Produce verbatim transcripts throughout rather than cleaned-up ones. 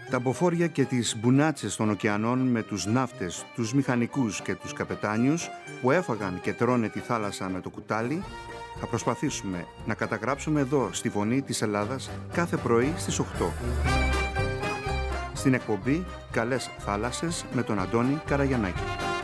Τα μποφόρια και τις μπουνάτσες των ωκεανών με τους ναύτες, τους μηχανικούς και τους καπετάνιους που έφαγαν και τρώνε τη θάλασσα με το κουτάλι, θα προσπαθήσουμε να καταγράψουμε εδώ στη Φωνή της Ελλάδας κάθε πρωί στις οκτώ. Στην εκπομπή «Καλές θάλασσες» με τον Αντώνη Καραγιαννάκη.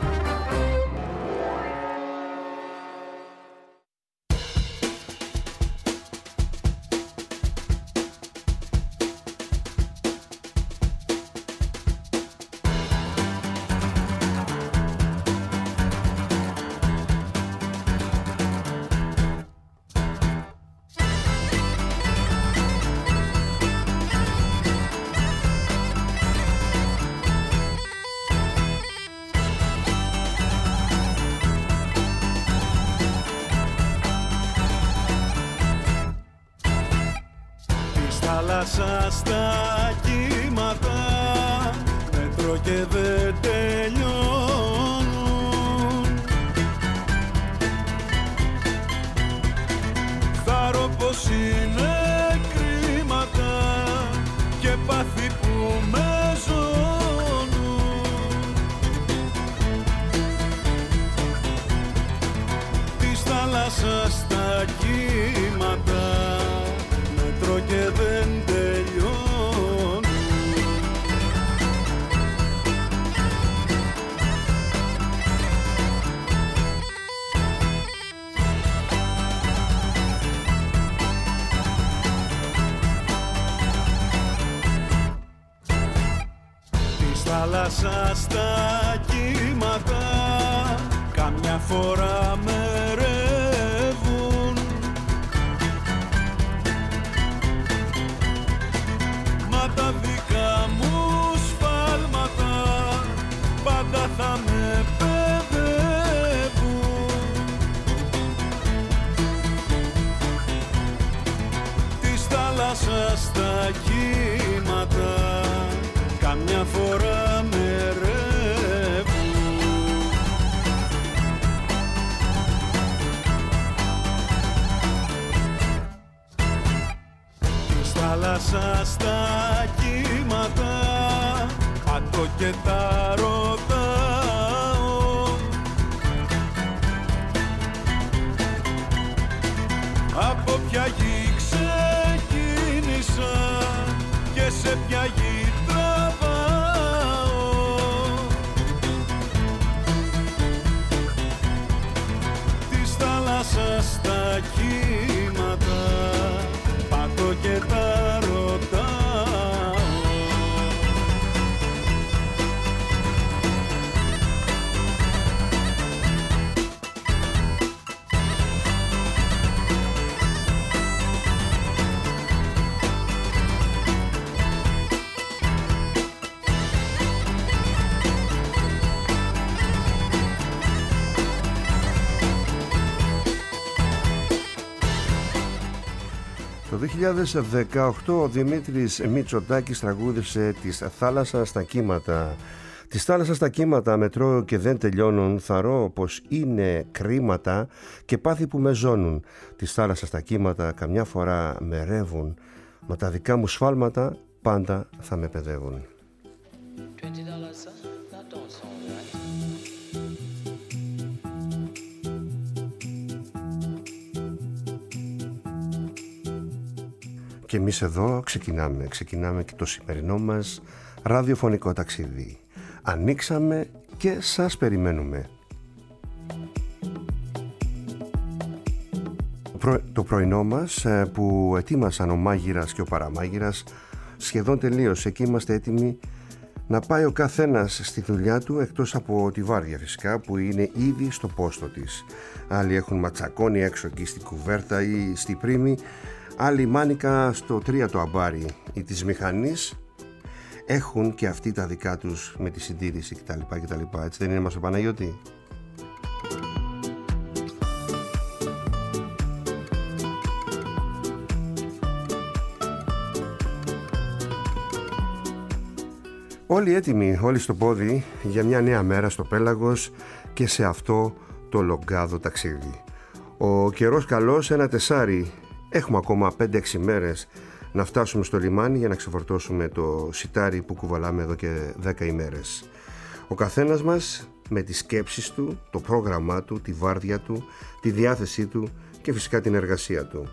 Θάλασσα στα κύματα, μέτρο και δεν τελειώνουν. Θάρω πως είναι κρίματα και πάθη που με ζώνουν. Της θάλασσας στα κύματα, μέτρο και δεν τελειώνουν. Της θάλασσας στα κύματα καμιά φορά με ρεύουν. Μα τα δικά μου σφάλματα πάντα θα με παιδεύουν. Της θάλασσας στα κύματα καμιά φορά με ρεύουν. Της θάλασσας στα κύματα πατώ και τα ρωτάω. Από ποια γη ξεκίνησα και σε ποια γη τραβάω. Της θάλασσας στα κύματα πατώ και τα ρωτάω. Το δύο χιλιάδες δεκαοκτώ ο Δημήτρης Μητσοτάκης τραγούδισε «Της θάλασσας στα κύματα». «Της θάλασσας στα κύματα μετρώ και δεν τελειώνουν, θαρώ πως είναι κρίματα και πάθη που με ζώνουν. Της θάλασσας στα κύματα καμιά φορά με ρεύουν, μα τα δικά μου σφάλματα πάντα θα με παιδεύουν». Και εμείς εδώ ξεκινάμε, ξεκινάμε και το σημερινό μας ραδιοφωνικό ταξίδι. Ανοίξαμε και σας περιμένουμε. Το πρωινό μας που ετοίμασαν ο μάγειρας και ο παραμάγειρας σχεδόν τελείωσε και είμαστε έτοιμοι να πάει ο καθένας στη δουλειά του, εκτός από τη Βάρδια φυσικά που είναι ήδη στο πόστο της. Άλλοι έχουν ματσακώνει έξω εκεί στη κουβέρτα ή στη πρίμη, άλλοι μάνικα στο τρίτο αμπάρι ή της μηχανής. Έχουν και αυτοί τα δικά τους με τη συντήρηση κτλ, κτλ. Έτσι δεν είναι, μας ο Παναγιώτη? Όλοι έτοιμοι, όλοι στο πόδι για μια νέα μέρα στο πέλαγος και σε αυτό το λογκάδο ταξίδι. Ο καιρός καλός, ένα τεσάρι. Έχουμε ακόμα πέντε έξι μέρες να φτάσουμε στο λιμάνι για να ξεφορτώσουμε το σιτάρι που κουβαλάμε εδώ και δέκα ημέρες. Ο καθένας μας με τις σκέψεις του, το πρόγραμμά του, τη βάρδια του, τη διάθεσή του και φυσικά την εργασία του.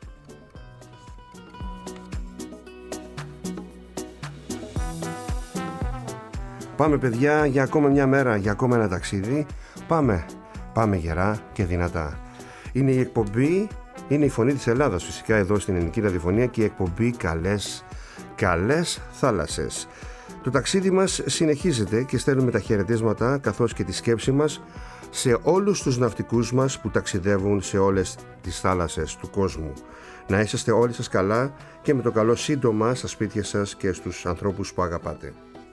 Πάμε παιδιά για ακόμα μια μέρα, για ακόμα ένα ταξίδι. Πάμε, πάμε γερά και δυνατά. Είναι η εκπομπή, είναι η φωνή της Ελλάδας φυσικά εδώ στην Ελληνική Ραδιοφωνία και η εκπομπή Καλές, Καλές Θάλασσες. Το ταξίδι μας συνεχίζεται και στέλνουμε τα χαιρετίσματα καθώς και τη σκέψη μας σε όλους τους ναυτικούς μας που ταξιδεύουν σε όλες τις θάλασσες του κόσμου. Να είσαστε όλοι σας καλά και με το καλό σύντομα στα σπίτια σας και στους ανθρώπους που αγαπάτε.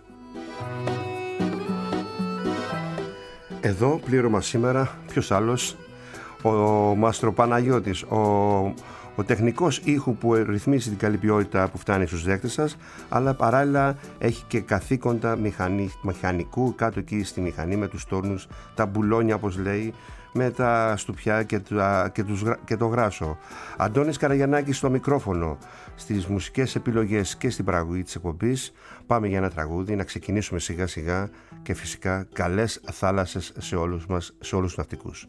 Εδώ πλήρωμα σήμερα, ποιος άλλος, ο Μάστρο Παναγιώτης, ο, ο τεχνικός ήχου που ρυθμίζει την καλή ποιότητα που φτάνει στους δέκτες σας, αλλά παράλληλα έχει και καθήκοντα μηχανή, μηχανικού κάτω εκεί στη μηχανή με τους τόρνους, τα μπουλόνια όπως λέει, με τα στουπιά και, τα, και, τους, και το γράσο. Αντώνης Καραγιαννάκης στο μικρόφωνο, στις μουσικές επιλογές και στην παραγωγή της εκπομπής. Πάμε για ένα τραγούδι, να ξεκινήσουμε σιγά σιγά και φυσικά καλές θάλασσες σε όλους μας, σε όλους τους ναυτικούς.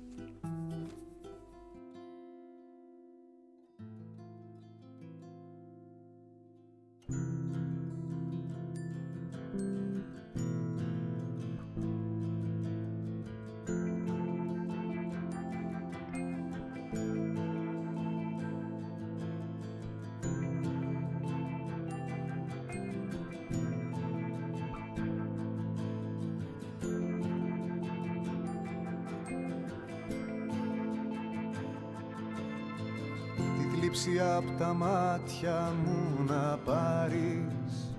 Απ' τα μάτια μου να πάρεις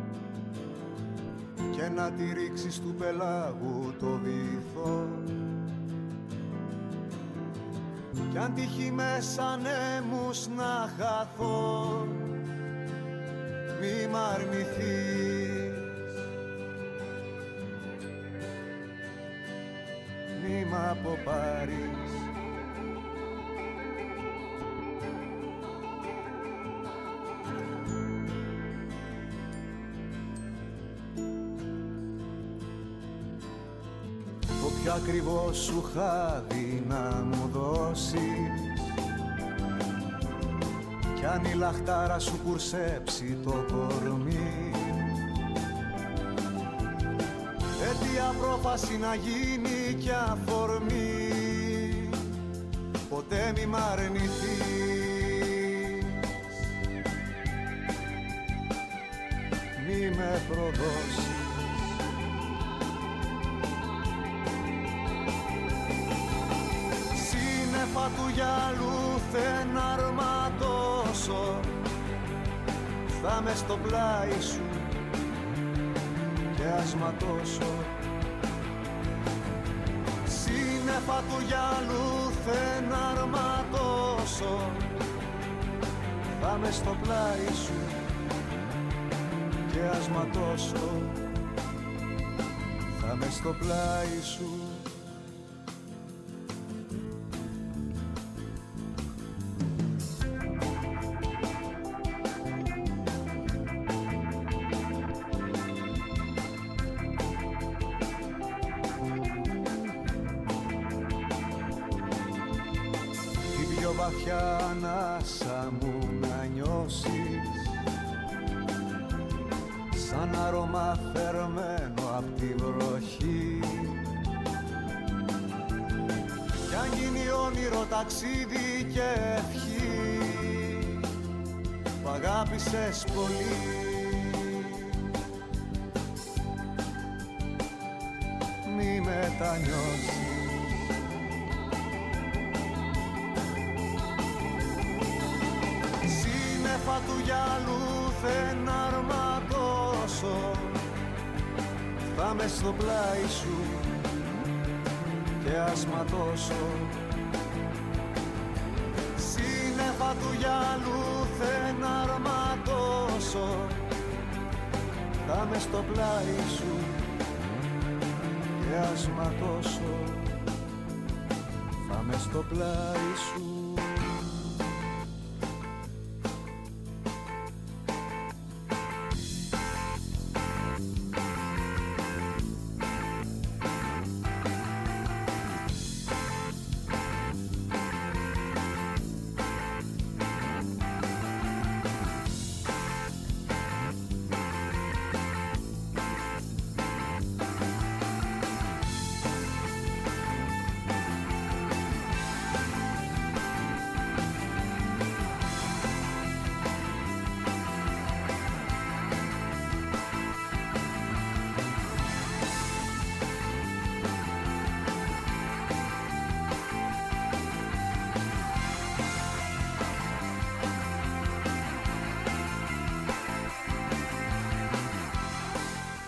και να τη ρίξεις του πελάγου το βυθό, κι αν τύχει μέσα νέμους να χαθώ, μη μ' αρνηθείς, μη μ' αποπάρεις. Ποιο ακριβώς σου χάδι να μου δώσεις, κι αν η λαχτάρα σου κουρσέψει το κορμί, αιτία πρόφαση να γίνει κι αφορμή, ποτέ μη μ' αρνηθείς, μη με προδώσεις. Του γυαλού θεν αρματώσω, θα μες στο πλάι σου και ασματώσω. Σύννεφα του γυαλού θεν αρματώσω, θα μες στο πλάι σου και ασματώσω, θα μες στο πλάι σου. Βαθιά ανάσα μου να νιώσεις, σαν άρωμα θερμμένο απ' τη βροχή, κι αν γίνει όνειρο ταξίδι και ευχή που αγάπησες πολύ, μη μετανιώσεις. Του γυαλού θεν αρματώσω, θα μες στο πλάι σου και ασματώσω. Σύννεφα του γυαλού θεν αρματώσω, θα μες στο πλάι σου και ασματώσω, θα μες στο πλάι σου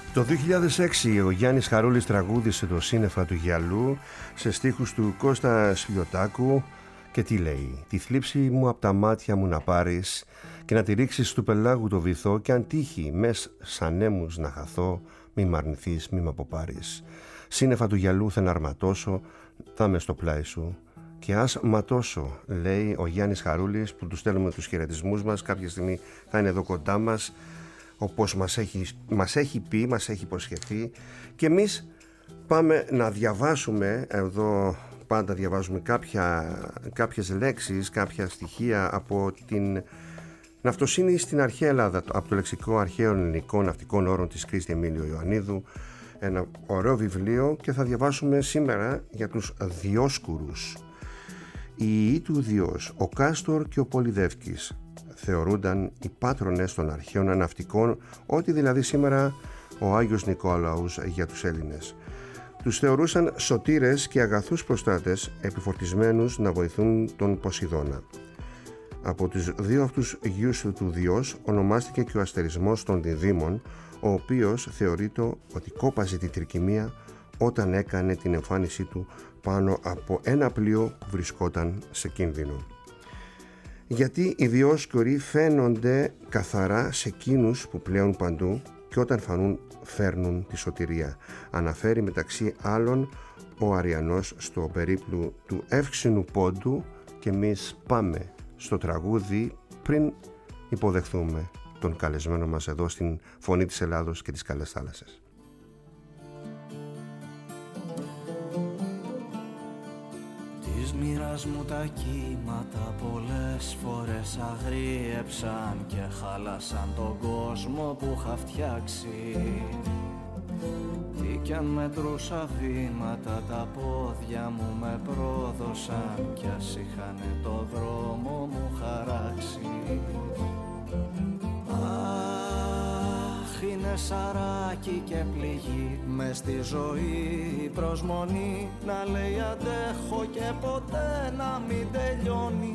Το δύο χιλιάδες έξι ο Γιάννης Χαρούλης τραγούδισε το «Σύννεφα του Γυαλού» σε στίχους του Κώστα Σφιωτάκου και τι λέει: «Τη θλίψη μου απ' τα μάτια μου να πάρεις και να τη ρίξεις του πελάγου το βυθό και αν τύχει μες σαν νέμους να χαθώ, μη μ' αρνηθείς, μη μ' αποπάρεις. Σύννεφα του γυαλού θα αρματώσω, θα με στο πλάι σου και ας ματώσω», λέει ο Γιάννης Χαρούλης, που του στέλνουμε τους χαιρετισμούς μας. Κάποια στιγμή θα είναι εδώ κοντά μας, όπως μας έχει, μας έχει πει, μας έχει υποσχεθεί. Και εμείς πάμε να διαβάσουμε, εδώ πάντα διαβάζουμε κάποια, κάποιες λέξεις, κάποια στοιχεία από την ναυτοσύνη στην αρχαία Ελλάδα, από το λεξικό αρχαίων ελληνικών ναυτικών όρων της Κρίστη Εμίλιο Ιωαννίδου, ένα ωραίο βιβλίο, και θα διαβάσουμε σήμερα για τους Διόσκουρους. Οι ιοί του Διός, ο Κάστορ και ο Πολυδεύκης, θεωρούνταν οι πάτρονες των αρχαίων ναυτικών, ό,τι δηλαδή σήμερα ο Άγιος Νικόλαος για τους Έλληνες. Τους θεωρούσαν σωτήρες και αγαθούς προστάτες, επιφορτισμένους να βοηθούν τον Ποσειδώνα. Από τους δύο αυτούς γιους του Διός ονομάστηκε και ο αστερισμός των διδήμων, ο οποίος θεωρείται ότι κόπαζε τη τρικυμία όταν έκανε την εμφάνισή του πάνω από ένα πλοίο που βρισκόταν σε κίνδυνο. Γιατί οι Διόσκουροι φαίνονται καθαρά σε εκείνους που πλέουν παντού και όταν φανούν φέρνουν τη σωτηρία, αναφέρει μεταξύ άλλων ο Αριανός στο περίπλου του Εύξηνου Πόντου. Και εμείς πάμε στο τραγούδι πριν υποδεχθούμε τον καλεσμένο μας εδώ στην Φωνή της Ελλάδος και της Καλές Θάλασσες. Της μοίρας μου τα κύματα πολλές φορές αγρίεψαν και χάλασαν τον κόσμο που είχα φτιάξει. Τι κι αν μετρούσα βήματα, τα πόδια μου με πρόδωσαν κι ας είχανε το δρόμο μου χαράξει. Αχ, είναι σαράκι και πληγή μες στη ζωή η προσμονή, να λέει αντέχω και ποτέ να μην τελειώνει.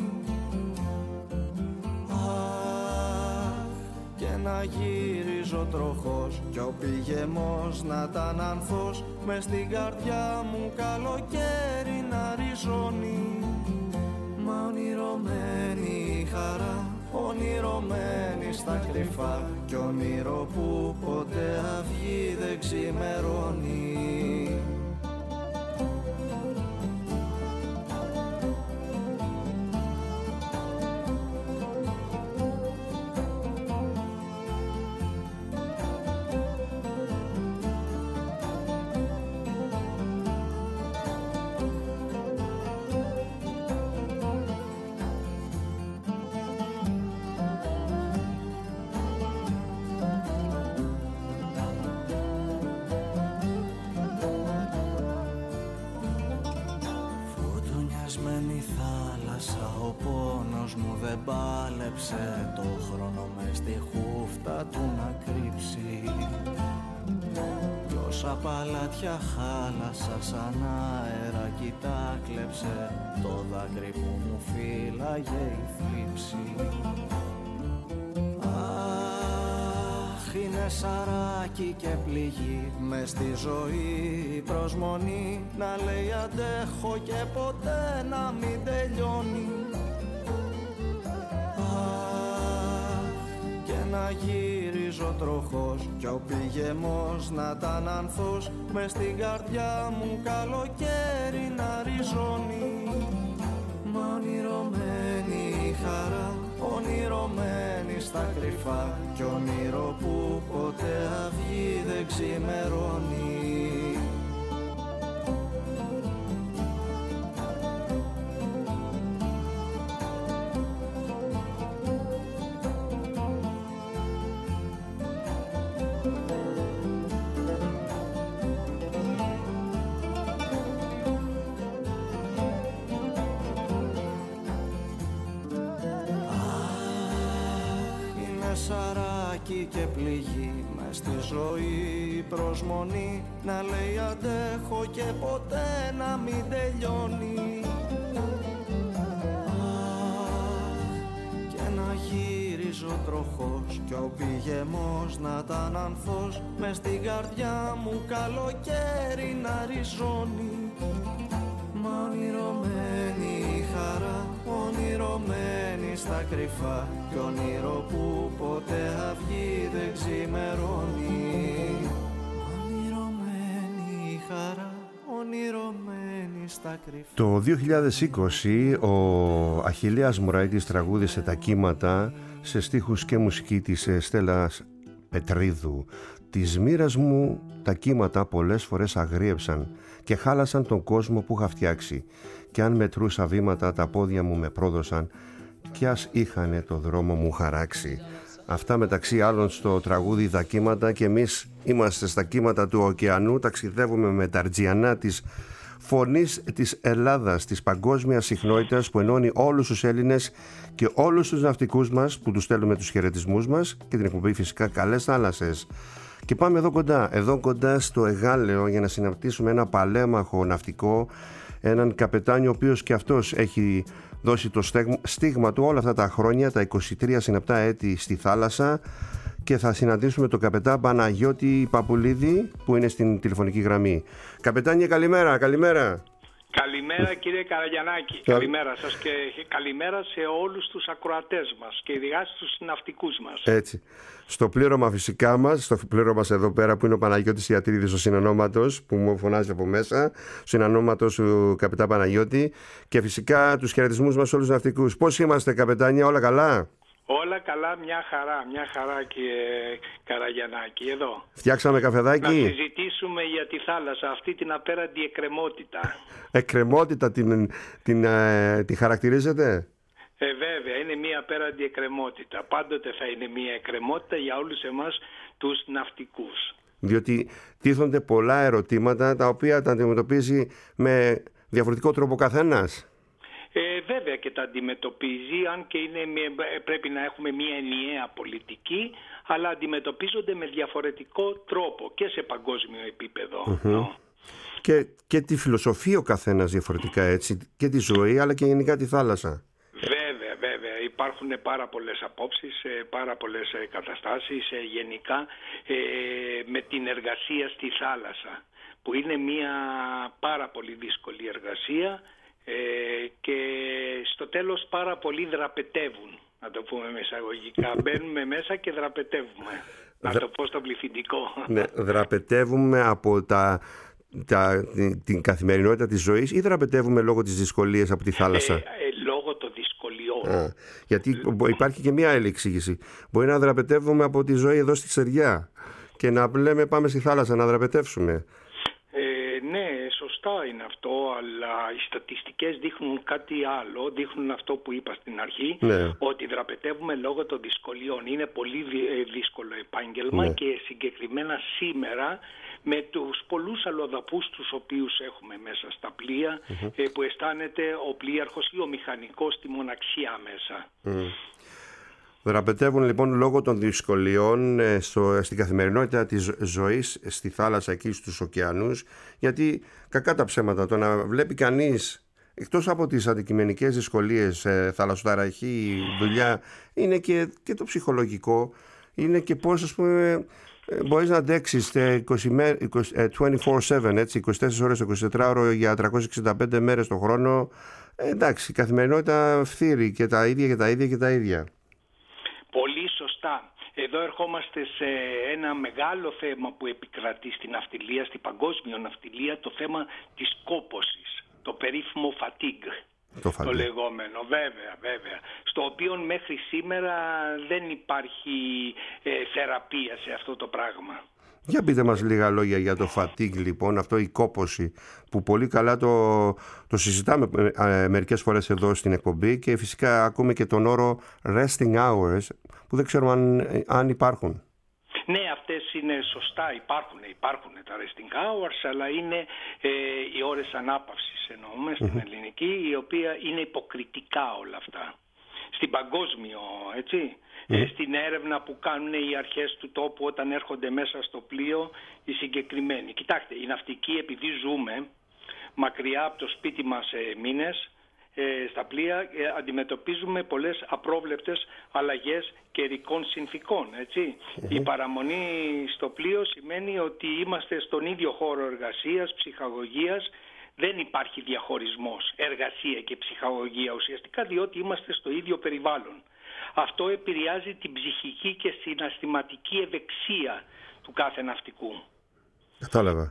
Και να γύριζω τροχός κι ο πηγεμός να ήταν ανθός, μες στην καρδιά μου καλοκαίρι να ριζώνει. Μα ονειρωμένη η χαρά, ονειρωμένη στα κρυφά, κι όνειρο που ποτέ αυγή δεν ξημερώνει. Το χρόνο μες στη χούφτα του να κρύψει, κι όσα παλάτια χάλασα σαν αέρα κι τα κλέψε, το δάκρυ που μου φύλαγε η θλίψη. Αχ, είναι σαράκι και πληγή μες στη ζωή η προσμονή, να λέει αντέχω και ποτέ να μην τελειώνει. Να γύριζω τροχός κι ο πηγεμός να ήταν ανθός, μες στην καρδιά μου καλοκαίρι να ριζώνει. Μα ονειρωμένη η χαρά, ονειρωμένη στα κρυφά, κι όνειρο που ποτέ αυγή δεν ξημερώνει. Και πληγή μες στη ζωή η προσμονή, να λέει αντέχω και ποτέ να μην τελειώνει. Αχ, και να γύριζω τροχός κι ο πηγεμός να ήταν ανθός μες στην καρδιά μου καλοκαίρι να ριζώνει. Μα ονειρωμένη η χαρά, ονειρωμένη στα κρυφά κι όνειρο που ποτέ αυγή δεν ξημερώνει. Ονειρωμένη η χαρά, ονειρωμένη στα κρυφά. Το δύο χιλιάδες είκοσι ο Αχιλλέας Μωραΐτης τραγούδισε τα κύματα σε στίχους και μουσική της Στέλλας Πετρίδου. «Της μοίρας μου τα κύματα πολλές φορές αγρίεψαν και χάλασαν τον κόσμο που είχα φτιάξει και αν μετρούσα βήματα τα πόδια μου με πρόδωσαν κι ας είχανε το δρόμο μου χαράξει». Αυτά μεταξύ άλλων στο τραγούδι «Τα κύματα» και εμείς είμαστε στα κύματα του ωκεανού, ταξιδεύουμε με τα αρτζιανά της φωνής της Ελλάδας, της παγκόσμιας συχνότητας που ενώνει όλους τους Έλληνες και όλους τους ναυτικούς μας που τους στέλνουμε τους χαιρετισμούς μας και την εκπομπή φυσικά «Καλές θάλασσες». Και πάμε εδώ κοντά, εδώ κοντά στο Εγάλεο για να συναντήσουμε ένα παλέμαχο ναυτικό, έναν καπετάνιο ο οποίος και αυτός έχει δώσει το στίγμα του όλα αυτά τα χρόνια, τα είκοσι τρία συν επτά έτη στη θάλασσα, και θα συναντήσουμε τον καπετάν Παναγιώτη Παπουλίδη που είναι στην τηλεφωνική γραμμή. Καπετάνιε, καλημέρα, καλημέρα. Καλημέρα κύριε Καραγιαννάκη, καλημέρα σας και καλημέρα σε όλους τους ακροατές μας και ειδικά στους ναυτικούς μας. Έτσι. Στο πλήρωμα φυσικά μας, στο πλήρωμα μας εδώ πέρα που είναι ο Παναγιώτης Ιατρίδης, ο συνανόματος που μου φωνάζει από μέσα, συνανόματος του καπετάν Παναγιώτη, και φυσικά τους χαιρετισμούς μας σε όλους τους ναυτικούς. Πώς είμαστε καπετάνια, όλα καλά? Όλα καλά, μια χαρά, μια χαρά κύριε Καραγιαννάκη, εδώ. Φτιάξαμε καφεδάκι. Να συζητήσουμε για τη θάλασσα, αυτή την απέραντη εκκρεμότητα. Εκκρεμότητα την, την, ε, την χαρακτηρίζετε? Ε, βέβαια, είναι μια απέραντη εκκρεμότητα. Πάντοτε θα είναι μια εκκρεμότητα για όλους εμάς τους ναυτικούς. Διότι τίθονται πολλά ερωτήματα τα οποία τα αντιμετωπίζει με διαφορετικό τρόπο καθένας. Ε, βέβαια και τα αντιμετωπίζει, αν και είναι, πρέπει να έχουμε μια ενιαία πολιτική, αλλά αντιμετωπίζονται με διαφορετικό τρόπο και σε παγκόσμιο επίπεδο. Mm-hmm. Και, και τη φιλοσοφία ο καθένας διαφορετικά, έτσι, και τη ζωή αλλά και γενικά τη θάλασσα. Βέβαια, βέβαια. Υπάρχουν πάρα πολλές απόψεις, πάρα πολλές καταστάσεις γενικά ε, με την εργασία στη θάλασσα, που είναι μια πάρα πολύ δύσκολη εργασία. Ε, και στο τέλος πάρα πολλοί δραπετεύουν, να το πούμε με εισαγωγικά. Μπαίνουμε μέσα και δραπετεύουμε, να το πω στο πληθυντικό. Ναι, δραπετεύουμε από τα, τα, την, την καθημερινότητα της ζωής ή δραπετεύουμε λόγω της δυσκολίας από τη θάλασσα? Ε, ε, λόγω των δυσκολιών. Α, γιατί υπάρχει και μια άλλη εξήγηση. Μπορεί να δραπετεύουμε από τη ζωή εδώ στη Στεριά και να λέμε πάμε στη θάλασσα να δραπετεύσουμε. Ναι, σωστά είναι αυτό, αλλά οι στατιστικές δείχνουν κάτι άλλο, δείχνουν αυτό που είπα στην αρχή, ναι, ότι δραπετεύουμε λόγω των δυσκολιών. Είναι πολύ δύσκολο επάγγελμα, ναι, και συγκεκριμένα σήμερα με τους πολλούς αλλοδαπούς τους οποίους έχουμε μέσα στα πλοία, mm-hmm. που αισθάνεται ο πλοίαρχος ή ο μηχανικός τη μοναξιά μέσα. Mm. Δραπετεύουν λοιπόν λόγω των δυσκολιών στο, στην καθημερινότητα της ζωής στη θάλασσα, εκεί στους ωκεανούς, γιατί κακά τα ψέματα, το να βλέπει κανείς εκτός από τις αντικειμενικές δυσκολίες, ε, θαλασσοταραχή, δουλειά, είναι και, και το ψυχολογικό, είναι και πώς, ας πούμε, μπορείς να αντέξεις είκοσι τέσσερις επτά, έτσι, είκοσι τέσσερις ώρες, εικοσιτετράωρο για τριακόσιες εξήντα πέντε μέρες το χρόνο. Ε, εντάξει, η καθημερινότητα φθήρει και τα ίδια και τα ίδια και τα ίδια. Πολύ σωστά. Εδώ ερχόμαστε σε ένα μεγάλο θέμα που επικρατεί στην ναυτιλία, στην παγκόσμια ναυτιλία, το θέμα της κόπωσης, το περίφημο fatigue, το, το λεγόμενο, βέβαια, βέβαια, στο οποίο μέχρι σήμερα δεν υπάρχει ε, θεραπεία σε αυτό το πράγμα. Για πείτε μας λίγα λόγια για το fatigue, λοιπόν, αυτό η κόπωση που πολύ καλά το, το συζητάμε ε, μερικές φορές εδώ στην εκπομπή, και φυσικά ακούμε και τον όρο resting hours που δεν ξέρουμε αν, αν υπάρχουν. Ναι, αυτές είναι σωστά, υπάρχουν, υπάρχουν τα resting hours, αλλά είναι ε, οι ώρες ανάπαυσης εννοούμε στην mm-hmm. ελληνική, η οποία είναι υποκριτικά όλα αυτά. Στην παγκόσμιο, έτσι, mm. ε, στην έρευνα που κάνουν οι αρχές του τόπου όταν έρχονται μέσα στο πλοίο οι συγκεκριμένοι. Κοιτάξτε, οι ναυτικοί, επειδή ζούμε μακριά από το σπίτι μας ε, μήνες, στα πλοία αντιμετωπίζουμε πολλές απρόβλεπτες αλλαγές καιρικών συνθήκων. Έτσι. Mm-hmm. Η παραμονή στο πλοίο σημαίνει ότι είμαστε στον ίδιο χώρο εργασίας, ψυχαγωγίας. Δεν υπάρχει διαχωρισμός εργασία και ψυχαγωγία ουσιαστικά, διότι είμαστε στο ίδιο περιβάλλον. Αυτό επηρεάζει την ψυχική και συναισθηματική ευεξία του κάθε ναυτικού. Κατάλαβα.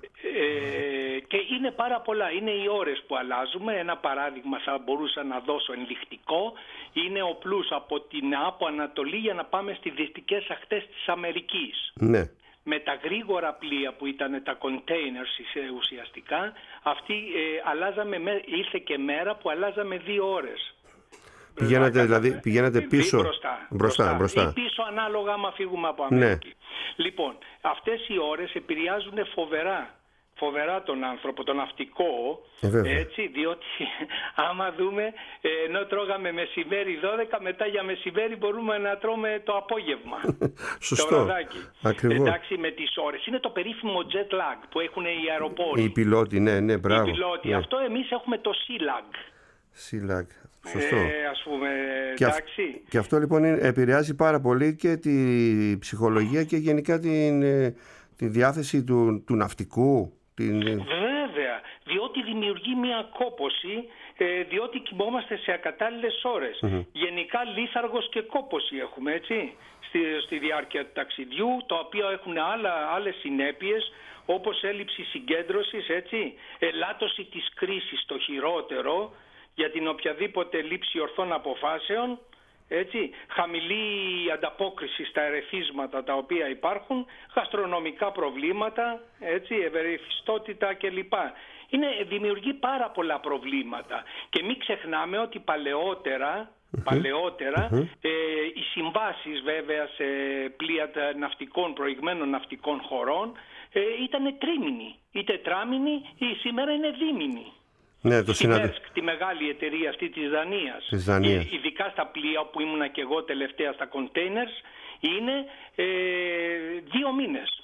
Ε, και είναι πάρα πολλά. Είναι οι ώρες που αλλάζουμε. Ένα παράδειγμα θα μπορούσα να δώσω ενδεικτικό. Είναι ο πλούς από την Άπο Ανατολή για να πάμε στις δυτικές ακτές της Αμερικής. Ναι. Με τα γρήγορα πλοία που ήταν τα containers ουσιαστικά, αυτοί ε, αλλάζαμε, ήρθε και μέρα που αλλάζαμε δύο ώρες. Πηγαίνατε, δηλαδή, πηγαίνατε πίσω, μπροστά, μπροστά, μπροστά. Ή πίσω ανάλογα άμα φύγουμε από Αμερική. Ναι. Λοιπόν, αυτές οι ώρες επηρεάζουν φοβερά, φοβερά τον άνθρωπο, τον ναυτικό, ε, έτσι, διότι άμα δούμε, ενώ τρώγαμε μεσημέρι δώδεκα, μετά για μεσημέρι μπορούμε να τρώμε το απόγευμα. Σωστό. Το βραδάκι. Ακριβώς. Εντάξει, με τις ώρες. Είναι το περίφημο jet lag που έχουν οι αεροπόροι. Οι πιλότοι, ναι, ναι, μπράβο. Οι πιλότοι. Ναι. Αυτό εμείς έχουμε το sea lag. Sea lag. Σωστό. Ε, ας πούμε, και, εντάξει. αυ- και αυτό λοιπόν επηρεάζει πάρα πολύ και τη ψυχολογία και γενικά την, τη διάθεση του, του ναυτικού. Την... Βέβαια, διότι δημιουργεί μια κόπωση, ε, διότι κοιμόμαστε σε ακατάλληλες ώρες. Mm-hmm. Γενικά λίθαργος και κόπωση έχουμε, έτσι, στη, στη διάρκεια του ταξιδιού, τα οποία έχουν άλλα, άλλες συνέπειες, όπως έλλειψη συγκέντρωσης, έτσι, ελάττωση της κρίσης, το χειρότερο, για την οποιαδήποτε λήψη ορθών αποφάσεων, έτσι, χαμηλή ανταπόκριση στα ερεθίσματα τα οποία υπάρχουν, γαστρονομικά προβλήματα, έτσι, ευερεθιστότητα κλπ. Είναι, δημιουργεί πάρα πολλά προβλήματα και μην ξεχνάμε ότι παλαιότερα, mm-hmm. παλαιότερα mm-hmm. Ε, οι συμβάσεις βέβαια σε πλοία ναυτικών, προηγμένων ναυτικών χωρών ε, ήταν τρίμηνοι ή τετράμηνοι, ή σήμερα είναι δίμηνοι. Ναι, το στη Μέρσκ, τη μεγάλη εταιρεία αυτή της Δανίας, της Δανίας. ειδικά στα πλοία που ήμουνα και εγώ τελευταία στα containers, είναι ε, δύο μήνες.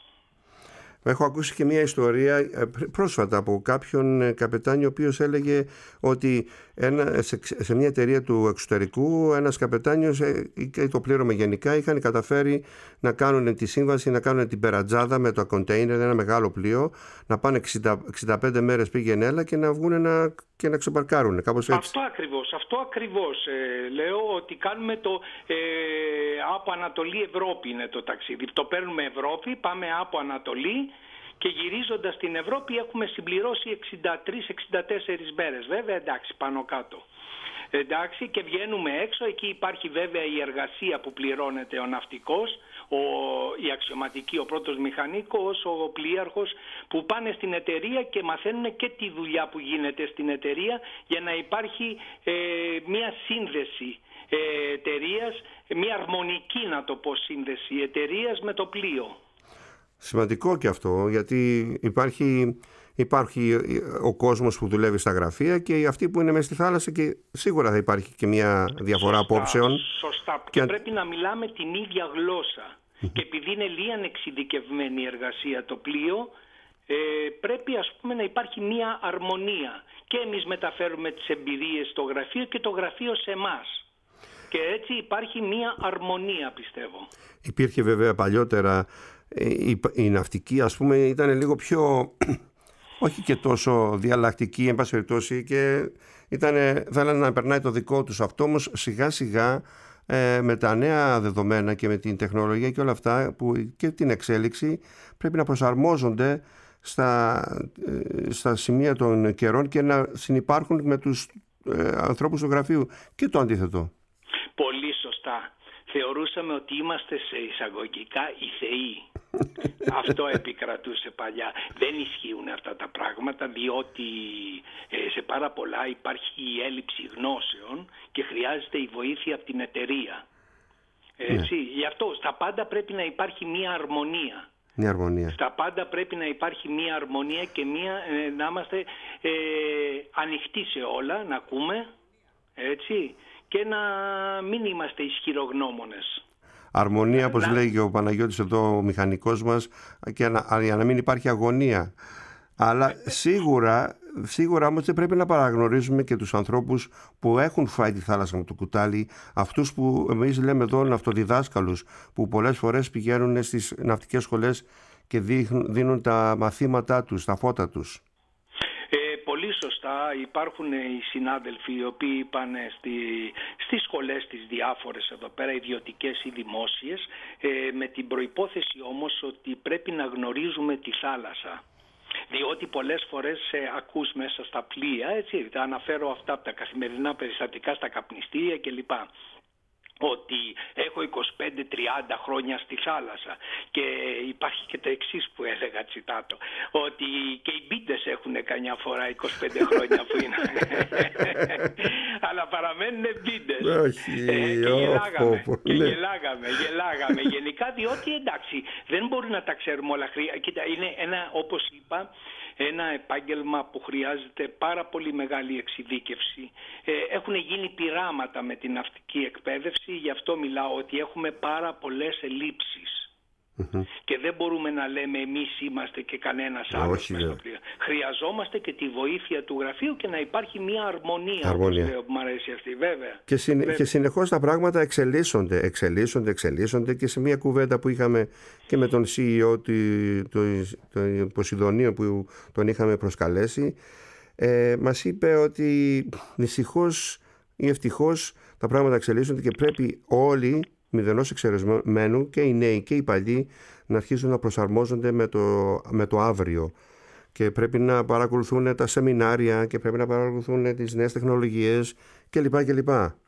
Έχω ακούσει και μια ιστορία πρόσφατα από κάποιον καπετάνιο ο οποίος έλεγε ότι ένα, σε, σε μια εταιρεία του εξωτερικού ένας καπετάνιος και το πλήρωμα γενικά είχαν καταφέρει να κάνουν τη σύμβαση, να κάνουν την περατζάδα με το κοντέινερ, ένα μεγάλο πλοίο, να πάνε εξήντα, εξήντα πέντε μέρες πήγαινε έλα και να βγουν να, και να ξεπαρκάρουν, κάπως έτσι. Αυτό ακριβώς, αυτό ακριβώς ε, λέω ότι κάνουμε το ε, από Ανατολή Ευρώπη είναι το ταξίδι. Το παίρνουμε Ευρώπη, πάμε από Ανατολή και γυρίζοντας στην Ευρώπη έχουμε συμπληρώσει εξήντα τρεις εξήντα τέσσερις μέρες. Βέβαια, εντάξει, πάνω κάτω. Εντάξει, και βγαίνουμε έξω. Εκεί υπάρχει βέβαια η εργασία που πληρώνεται ο ναυτικός, ο, η αξιωματική, ο πρώτος μηχανικός, ο πλοίαρχος, που πάνε στην εταιρεία και μαθαίνουν και τη δουλειά που γίνεται στην εταιρεία για να υπάρχει ε, μια σύνδεση ε, εταιρείας, μια αρμονική, να το πω, σύνδεση εταιρείας με το πλοίο. Σημαντικό και αυτό, γιατί υπάρχει, υπάρχει ο κόσμος που δουλεύει στα γραφεία και αυτοί που είναι μέσα στη θάλασσα και σίγουρα θα υπάρχει και μια διαφορά σωστά, απόψεων. Σωστά. Και, και πρέπει να μιλάμε την ίδια γλώσσα. Και επειδή είναι λίγαν εξειδικευμένη η εργασία το πλοίο, ε, πρέπει ας πούμε να υπάρχει μια αρμονία. Και εμείς μεταφέρουμε τις εμπειρίες στο γραφείο και το γραφείο σε εμάς. Και έτσι υπάρχει μια αρμονία, πιστεύω. Υπήρχε βέβαια παλιότερα η, η ναυτική, ας πούμε, ήταν λίγο πιο όχι και τόσο διαλλακτική εν πάση περιπτώσει και ήτανε, θέλανε να περνάει το δικό τους. Αυτό όμως σιγά σιγά ε, με τα νέα δεδομένα και με την τεχνολογία και όλα αυτά που, και την εξέλιξη πρέπει να προσαρμόζονται στα, ε, στα σημεία των καιρών και να συνυπάρχουν με τους ε, ανθρώπους του γραφείου και το αντίθετο. Πολύ σωστά. Θεωρούσαμε ότι είμαστε σε εισαγωγικά οι θεοί. Αυτό επικρατούσε παλιά. Δεν ισχύουν αυτά τα πράγματα, διότι ε, σε πάρα πολλά υπάρχει η έλλειψη γνώσεων και χρειάζεται η βοήθεια από την εταιρεία. Έτσι, ναι. Γι' αυτό στα πάντα πρέπει να υπάρχει μία αρμονία. Μια αρμονία. Στα πάντα πρέπει να υπάρχει μία αρμονία και μία, ε, να είμαστε ε, ανοιχτοί σε όλα, να ακούμε, έτσι, και να μην είμαστε ισχυρογνώμονες. Αρμονία, όπως να... λέει και ο Παναγιώτης εδώ, ο μηχανικός μας, και να, για να μην υπάρχει αγωνία. Αλλά σίγουρα, σίγουρα όμως δεν πρέπει να παραγνωρίζουμε και τους ανθρώπους που έχουν φάει τη θάλασσα με το κουτάλι, αυτούς που εμείς λέμε εδώ ναυτοδιδάσκαλους, που πολλές φορές πηγαίνουν στις ναυτικές σχολές και δίνουν τα μαθήματά τους, τα φώτα τους. Ε, πολύ σωστά. Υπάρχουν οι συνάδελφοι οι οποίοι πάνε στη, στις σχολές τις διάφορες εδώ πέρα, ιδιωτικές ή δημόσιες, ε, με την προϋπόθεση όμως ότι πρέπει να γνωρίζουμε τη θάλασσα. Διότι πολλές φορές ε, ακούς μέσα στα πλοία, έτσι, θα αναφέρω αυτά από τα καθημερινά περιστατικά στα καπνιστήρια κλπ. Ότι έχω είκοσι πέντε τριάντα χρόνια στη θάλασσα και υπάρχει και το εξής που έλεγα τσιτάτο, ότι και οι μπίντες έχουν καμιά φορά είκοσι πέντε χρόνια που είναι αλλά παραμένουν μπίντες. ε, και γελάγαμε, και γελάγαμε, γελάγαμε γενικά, διότι εντάξει δεν μπορεί να τα ξέρουμε όλα. Κοίτα, είναι ένα, όπως είπα, ένα επάγγελμα που χρειάζεται πάρα πολύ μεγάλη εξειδίκευση. Ε, έχουν γίνει πειράματα με την ναυτική εκπαίδευση, γι' αυτό μιλάω ότι έχουμε πάρα πολλές ελλείψεις. Mm-hmm. Και δεν μπορούμε να λέμε εμείς είμαστε και κανένας άλλος μέσα στο πλοίο. Χρειαζόμαστε και τη βοήθεια του γραφείου και να υπάρχει μια αρμονία, αρμονία. Όπως λέω, που μου αρέσει αυτή, βέβαια. Και, συν, βέβαια. Και συνεχώς τα πράγματα εξελίσσονται, εξελίσσονται, εξελίσσονται και σε μια κουβέντα που είχαμε και με τον σι ι ο του, του, του Ποσειδονίου που τον είχαμε προσκαλέσει, ε, μας είπε ότι δυστυχώς ή ευτυχώς τα πράγματα εξελίσσονται και πρέπει όλοι, μηδενός εξαιρεσμένου, και οι νέοι και οι παλιοί, να αρχίσουν να προσαρμόζονται με το, με το αύριο. Και πρέπει να παρακολουθούν τα σεμινάρια και πρέπει να παρακολουθούν τις νέες τεχνολογίες κλπ. κλπ.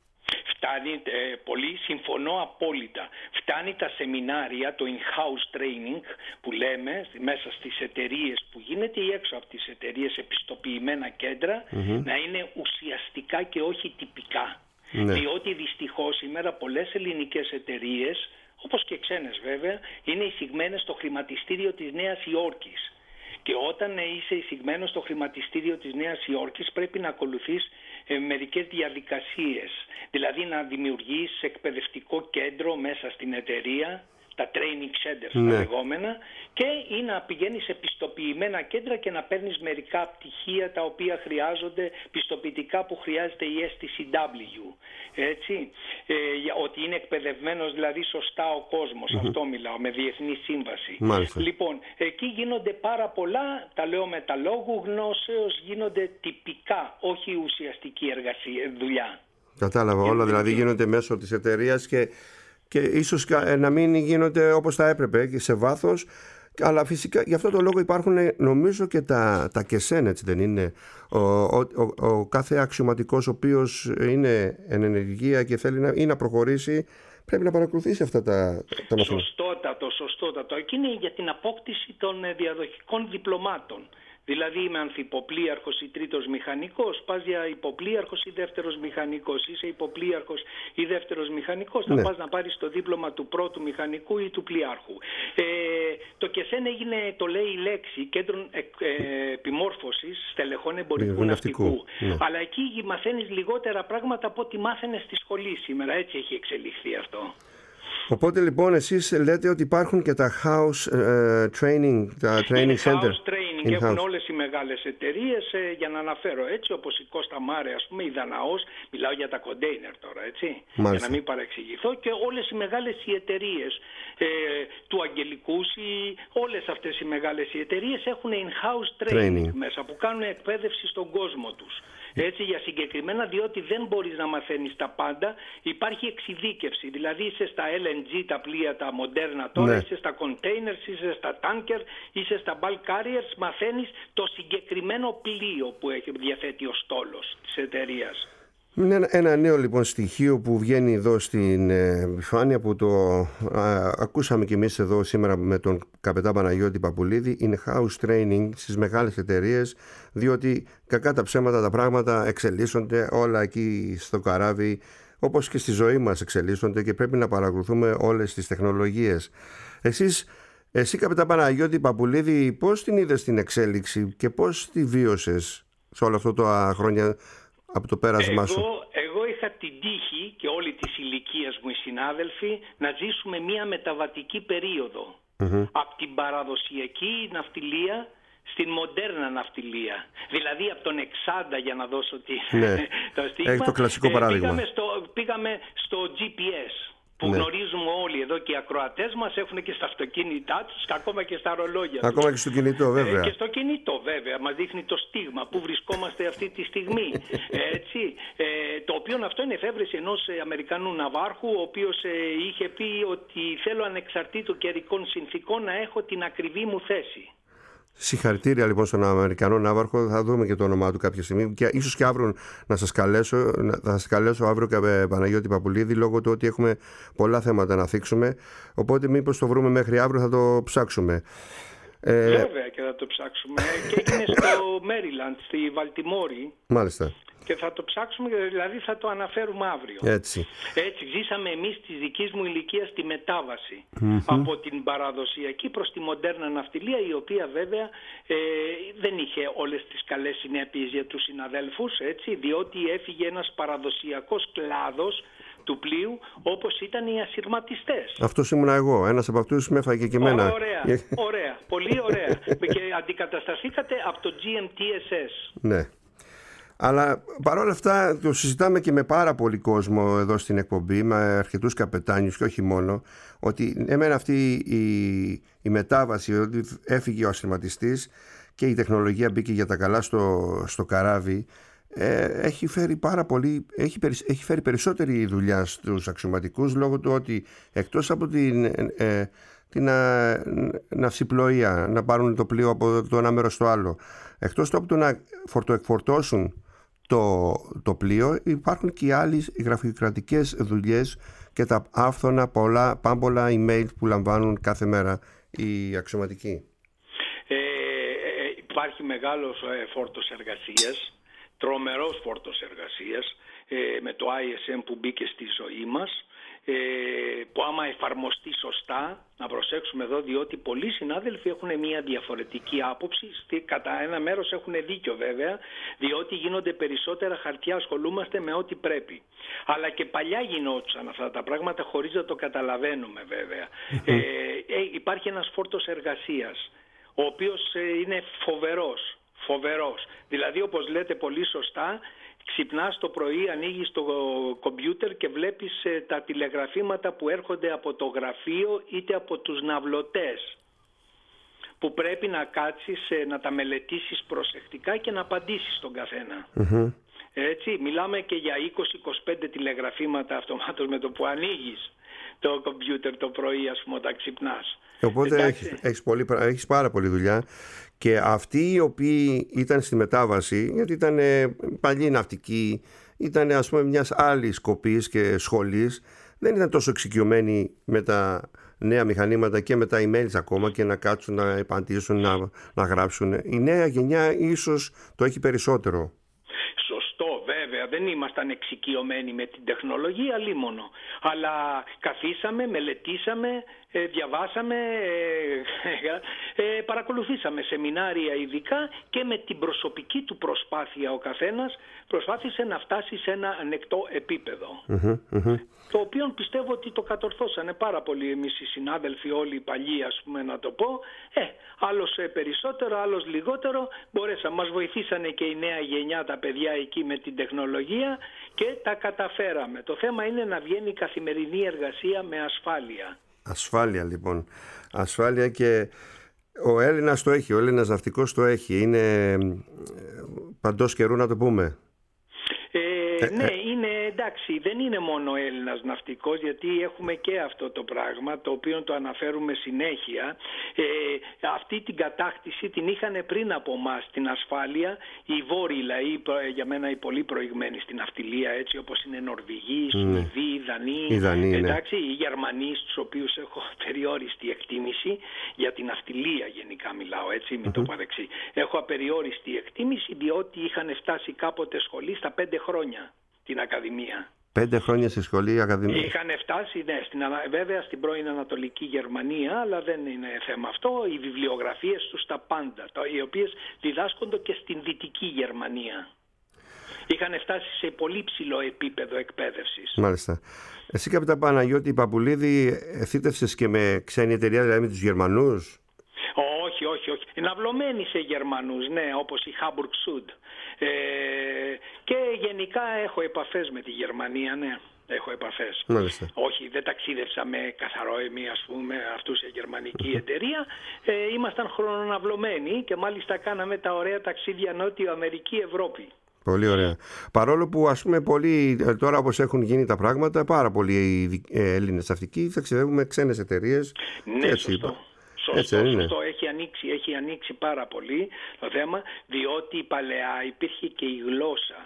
Φτάνει, ε, πολύ συμφωνώ απόλυτα. Φτάνει τα σεμινάρια, το in-house training που λέμε μέσα στις εταιρείες που γίνεται ή έξω από τις εταιρείες, επιστοποιημένα κέντρα, mm-hmm. να είναι ουσιαστικά και όχι τυπικά. Ναι. Διότι δυστυχώς σήμερα πολλές ελληνικές εταιρείες, όπως και ξένες βέβαια, είναι εισηγμένες στο χρηματιστήριο της Νέας Υόρκης. Και όταν είσαι εισηγμένος στο χρηματιστήριο της Νέας Υόρκης πρέπει να ακολουθείς ε, μερικές διαδικασίες. Δηλαδή να δημιουργείς εκπαιδευτικό κέντρο μέσα στην εταιρεία, τα training centers ναι. τα λεγόμενα, και ή να πηγαίνεις σε πιστοποιημένα κέντρα και να παίρνεις μερικά πτυχία τα οποία χρειάζονται, πιστοποιητικά που χρειάζεται η ες τι σι ντάμπλιου. Έτσι, ε, ότι είναι εκπαιδευμένος δηλαδή σωστά ο κόσμος, mm-hmm. αυτό μιλάω, με διεθνή σύμβαση. Μάλιστα. Λοιπόν, εκεί γίνονται πάρα πολλά, τα λέω με τα λόγου γνώσεως, γίνονται τυπικά, όχι ουσιαστική εργασία, δουλειά. Κατάλαβα, όλα δηλαδή γίνονται μέσω της εταιρείας και και ίσως να μην γίνονται όπως θα έπρεπε και σε βάθος, αλλά φυσικά γι' αυτό το λόγο υπάρχουν νομίζω και τα, τα κεσέν, έτσι δεν είναι? Ο, ο, ο, ο κάθε αξιωματικός ο οποίος είναι εν ενεργεία και θέλει να, ή να προχωρήσει πρέπει να παρακολουθήσει αυτά τα, τα μαθήματα. Σωστότατο, σωστότατο. Εκείνη για την απόκτηση των διαδοχικών διπλωμάτων. Δηλαδή είμαι ανθυποπλοίαρχος ή τρίτος μηχανικός, πας για υποπλοίαρχος ή δεύτερος μηχανικός, είσαι υποπλοίαρχος ή δεύτερος μηχανικός, θα ναι. πας να πάρεις το δίπλωμα του πρώτου μηχανικού ή του πλοίαρχου. Ε, το ΚΕΣΕΝ έγινε, το λέει η λέξη, κέντρο ε, ε, επιμόρφωσης στελεχών εμπορικού ναυτικού. Ναι. Αλλά εκεί μαθαίνεις λιγότερα πράγματα από ό,τι μάθαινες στη σχολή σήμερα, έτσι έχει εξελιχθεί αυτό. Οπότε λοιπόν εσείς λέτε ότι υπάρχουν και τα house uh, training, τα training center. House training in έχουν house. Όλες οι μεγάλες εταιρείες, ε, για να αναφέρω έτσι, όπως η Κώστα Μάρε, ας πούμε, η Δαναός, μιλάω για τα κοντέινερ τώρα, έτσι, Μάλιστα. για να μην παρεξηγηθώ, και όλες οι μεγάλες οι εταιρείες ε, του Αγγελικούς, οι, όλες αυτές οι μεγάλες οι εταιρείες έχουν in-house training, training μέσα που κάνουν εκπαίδευση στον κόσμο τους. Έτσι, για συγκεκριμένα, διότι δεν μπορείς να μαθαίνεις τα πάντα, υπάρχει εξειδίκευση. Δηλαδή είσαι στα ελ εν τζι, τα πλοία τα μοντέρνα τώρα, ναι. είσαι στα containers, είσαι στα tanker, είσαι στα bulk carriers, μαθαίνεις το συγκεκριμένο πλοίο που έχει διαθέτει ο στόλος της εταιρείας. Είναι ένα, ένα νέο λοιπόν στοιχείο που βγαίνει εδώ στην επιφάνεια, που το α, ακούσαμε κι εμείς εδώ σήμερα με τον καπετάν Παναγιώτη Παπουλίδη, είναι house training στις μεγάλες εταιρείες, διότι κακά τα ψέματα τα πράγματα εξελίσσονται όλα εκεί στο καράβι, όπως και στη ζωή μας εξελίσσονται και πρέπει να παρακολουθούμε όλες τις τεχνολογίες. Εσείς, εσύ καπετάν Παναγιώτη Παπουλίδη, πώς την είδες την εξέλιξη και πώς τη βίωσες σε όλα αυτά τα χρόνια από το πέρασμά σου? Εγώ, εγώ είχα την τύχη και όλη της ηλικίας μου οι συνάδελφοι να ζήσουμε μια μεταβατική περίοδο mm-hmm. από την παραδοσιακή ναυτιλία στην μοντέρνα ναυτιλία. Δηλαδή από τον εξάντα, για να δώσω τη, ναι. το στίγμα, έχει το κλασικό παράδειγμα. Πήγαμε στο, πήγαμε στο τζι πι ες. Που ναι. γνωρίζουμε όλοι εδώ και οι ακροατές μας έχουν και στα αυτοκίνητά τους και ακόμα και στα ρολόγια τους. Ακόμα και στο κινητό βέβαια. Ε, και στο κινητό βέβαια. Μας δείχνει το στίγμα που βρισκόμαστε αυτή τη στιγμή. Έτσι. Ε, το οποίο αυτό είναι εφεύρεση ενός Αμερικανού ναυάρχου, ο οποίος ε, είχε πει ότι θέλω ανεξαρτήτου καιρικών συνθήκων να έχω την ακριβή μου θέση. Συγχαρητήρια λοιπόν στον Αμερικανό ναύαρχο. Θα δούμε και το όνομά του κάποια στιγμή. Και ίσως και αύριο να σας καλέσω. Θα σας καλέσω αύριο, Παναγιώτη Παπουλίδη, λόγω του ότι έχουμε πολλά θέματα να θίξουμε. Οπότε μήπως το βρούμε μέχρι αύριο, θα το ψάξουμε. Ε... Βέβαια και θα το ψάξουμε. Και είναι στο Μέριλαντ, στη Βαλτιμόρη. Μάλιστα. Και θα το ψάξουμε, δηλαδή θα το αναφέρουμε αύριο. Έτσι. Έτσι ζήσαμε εμείς της δικής μου ηλικίας τη μετάβαση mm-hmm. από την παραδοσιακή προς τη μοντέρνα ναυτιλία, η οποία βέβαια ε, δεν είχε όλες τις καλές συνέπειες για τους συναδέλφους, έτσι, διότι έφυγε ένας παραδοσιακός κλάδος του πλοίου, όπως ήταν οι ασυρματιστές. Αυτός ήμουνα εγώ. Ένας από αυτούς με έφαγε και εμένα. Ωραία, ωραία, πολύ ωραία. Και αντικατασταθήκατε από το τζι εμ τι ες ες. Ναι. Αλλά παρόλα αυτά το συζητάμε και με πάρα πολύ κόσμο εδώ στην εκπομπή, με αρκετούς καπετάνιους και όχι μόνο, ότι εμένα αυτή η, η μετάβαση, ότι έφυγε ο ασυρματιστής και η τεχνολογία μπήκε για τα καλά στο, στο καράβι, ε, έχει φέρει πάρα πολύ, έχει, έχει φέρει περισσότερη δουλειά στους αξιωματικούς, λόγω του ότι εκτός από την, ε, την α, ναυσιπλοεία, να πάρουν το πλοίο από το ένα μέρος στο άλλο, εκτός από το να φορτοεκφορτώσουν το, το πλοίο, υπάρχουν και οι άλλες γραφειοκρατικές δουλειές και τα άφθονα πολλά, πάμπολα email που λαμβάνουν κάθε μέρα οι αξιωματικοί. Ε, ε, υπάρχει μεγάλος ε, φόρτος εργασίας, τρομερός φόρτος εργασίας, ε, με το άι ες εμ που μπήκε στη ζωή μας, ε, που άμα εφαρμοστεί σωστά, να προσέξουμε εδώ, διότι πολλοί συνάδελφοι έχουν μια διαφορετική άποψη, κατά ένα μέρος έχουν δίκιο βέβαια, διότι γίνονται περισσότερα χαρτιά, ασχολούμαστε με ό,τι πρέπει. Αλλά και παλιά γινόντουσαν αυτά τα πράγματα χωρίς να το καταλαβαίνουμε βέβαια. ε, ε, υπάρχει ένας φόρτος εργασίας, ο οποίος ε, είναι φοβερός, φοβερός. Δηλαδή, όπως λέτε πολύ σωστά, ξυπνάς το πρωί, ανοίγεις το κομπιούτερ και βλέπεις ε, τα τηλεγραφήματα που έρχονται από το γραφείο είτε από τους ναυλωτές, που πρέπει να κάτσεις, ε, να τα μελετήσεις προσεκτικά και να απαντήσεις στον καθένα. Mm-hmm. Έτσι, μιλάμε και για είκοσι με είκοσι πέντε τηλεγραφήματα αυτομάτως με το που ανοίγεις το κομπιούτερ το πρωί, ας πούμε, όταν ξυπνάς. Οπότε έχεις, έχεις, πολύ, έχεις πάρα πολλή δουλειά. Και αυτοί οι οποίοι ήταν στη μετάβαση, γιατί ήταν παλιοί ναυτικοί, ήταν ας πούμε μιας άλλης κοπής και σχολής, δεν ήταν τόσο εξοικειωμένοι με τα νέα μηχανήματα και με τα emails ακόμα και να κάτσουν να απαντήσουν, να, να γράψουν. Η νέα γενιά ίσως το έχει περισσότερο. Σωστό, βέβαια, δεν ήμασταν εξοικειωμένοι με την τεχνολογία λίμωνο, αλλά καθίσαμε, μελετήσαμε, διαβάσαμε, παρακολουθήσαμε σεμινάρια ειδικά και με την προσωπική του προσπάθεια ο καθένας προσπάθησε να φτάσει σε ένα ανεκτό επίπεδο. Mm-hmm, mm-hmm. Το οποίο πιστεύω ότι το κατορθώσανε πάρα πολύ εμείς οι συνάδελφοι, όλοι οι παλιοί, ας πούμε, να το πω. Ε, άλλος περισσότερο, άλλος λιγότερο. Μπορέσαμε, μας βοηθήσανε και η νέα γενιά, τα παιδιά εκεί με την τεχνολογία και τα καταφέραμε. Το θέμα είναι να βγαίνει η καθημερινή εργασία με ασφάλεια. Ασφάλεια λοιπόν. Ασφάλεια, και ο Έλληνας το έχει, ο Έλληνας ναυτικός το έχει. Είναι παντός καιρού, να το πούμε. Ε, ναι, είναι εντάξει, δεν είναι μόνο Έλληνας ναυτικός, γιατί έχουμε και αυτό το πράγμα, το οποίο το αναφέρουμε συνέχεια. Ε, αυτή την κατάκτηση την είχαν πριν από εμάς την ασφάλεια οι Βόρειοι λαοί, για μένα οι πολύ προηγμένοι στην ναυτιλία, έτσι όπως είναι Νορβηγοί, Σουηδοί, mm. Δανείοι, οι, Δανείοι, εντάξει, ναι. οι Γερμανοί, στους οποίους έχω απεριόριστη εκτίμηση για την ναυτιλία, γενικά μιλάω, έτσι, μην mm-hmm. το παρεξεί. Έχω απεριόριστη εκτίμηση, διότι είχαν φτάσει κάποτε σχολή στα πέντε χρόνια την Ακαδημία. Πέντε χρόνια στη σχολή Ακαδημία. Είχαν φτάσει, ναι, στην, βέβαια στην πρώην Ανατολική Γερμανία, αλλά δεν είναι θέμα αυτό. Οι βιβλιογραφίες τους τα πάντα, οι οποίες διδάσκονται και στην Δυτική Γερμανία. Είχαν φτάσει σε πολύ ψηλό επίπεδο εκπαίδευσης. Μάλιστα. Εσύ, καπετάν Παναγιώτη Παπουλίδη, ευθύτευσες και με ξένη εταιρεία, δηλαδή με τους Γερμανούς? Όχι, όχι, όχι. Ναυλωμένοι σε Γερμανούς, ναι, όπως η Hamburg Süd. Ε, και γενικά έχω επαφές με τη Γερμανία, ναι. Έχω επαφές. Μάλιστα. Όχι, δεν ταξίδευσα με καθαρό εμεί, ας πούμε, αυτούς σε γερμανική εταιρεία. Ε, ήμασταν χρονοναυλωμένοι και μάλιστα κάναμε τα ωραία ταξίδια Νότιο Αμερική, Ευρώπη. Πολύ ωραία. Παρόλο που, ας πούμε, πολλοί, τώρα όπως έχουν γίνει τα πράγματα, πάρα πολλοί Έλληνες ναυτικοί ταξιδεύουν με ξένες εταιρείες. Ναι, έτσι, σωστό. Σωστό, έτσι, σωστό. Έχει ανοίξει, έχει ανοίξει πάρα πολύ το θέμα, διότι παλαιά υπήρχε και η γλώσσα.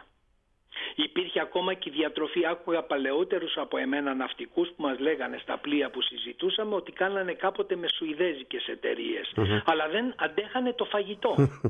Υπήρχε ακόμα και η διατροφή. Άκουγα παλαιότερους από εμένα ναυτικούς που μας λέγανε στα πλοία που συζητούσαμε ότι κάνανε κάποτε με σουηδέζικες εταιρείες. Mm-hmm. Αλλά δεν αντέχανε το φαγητό.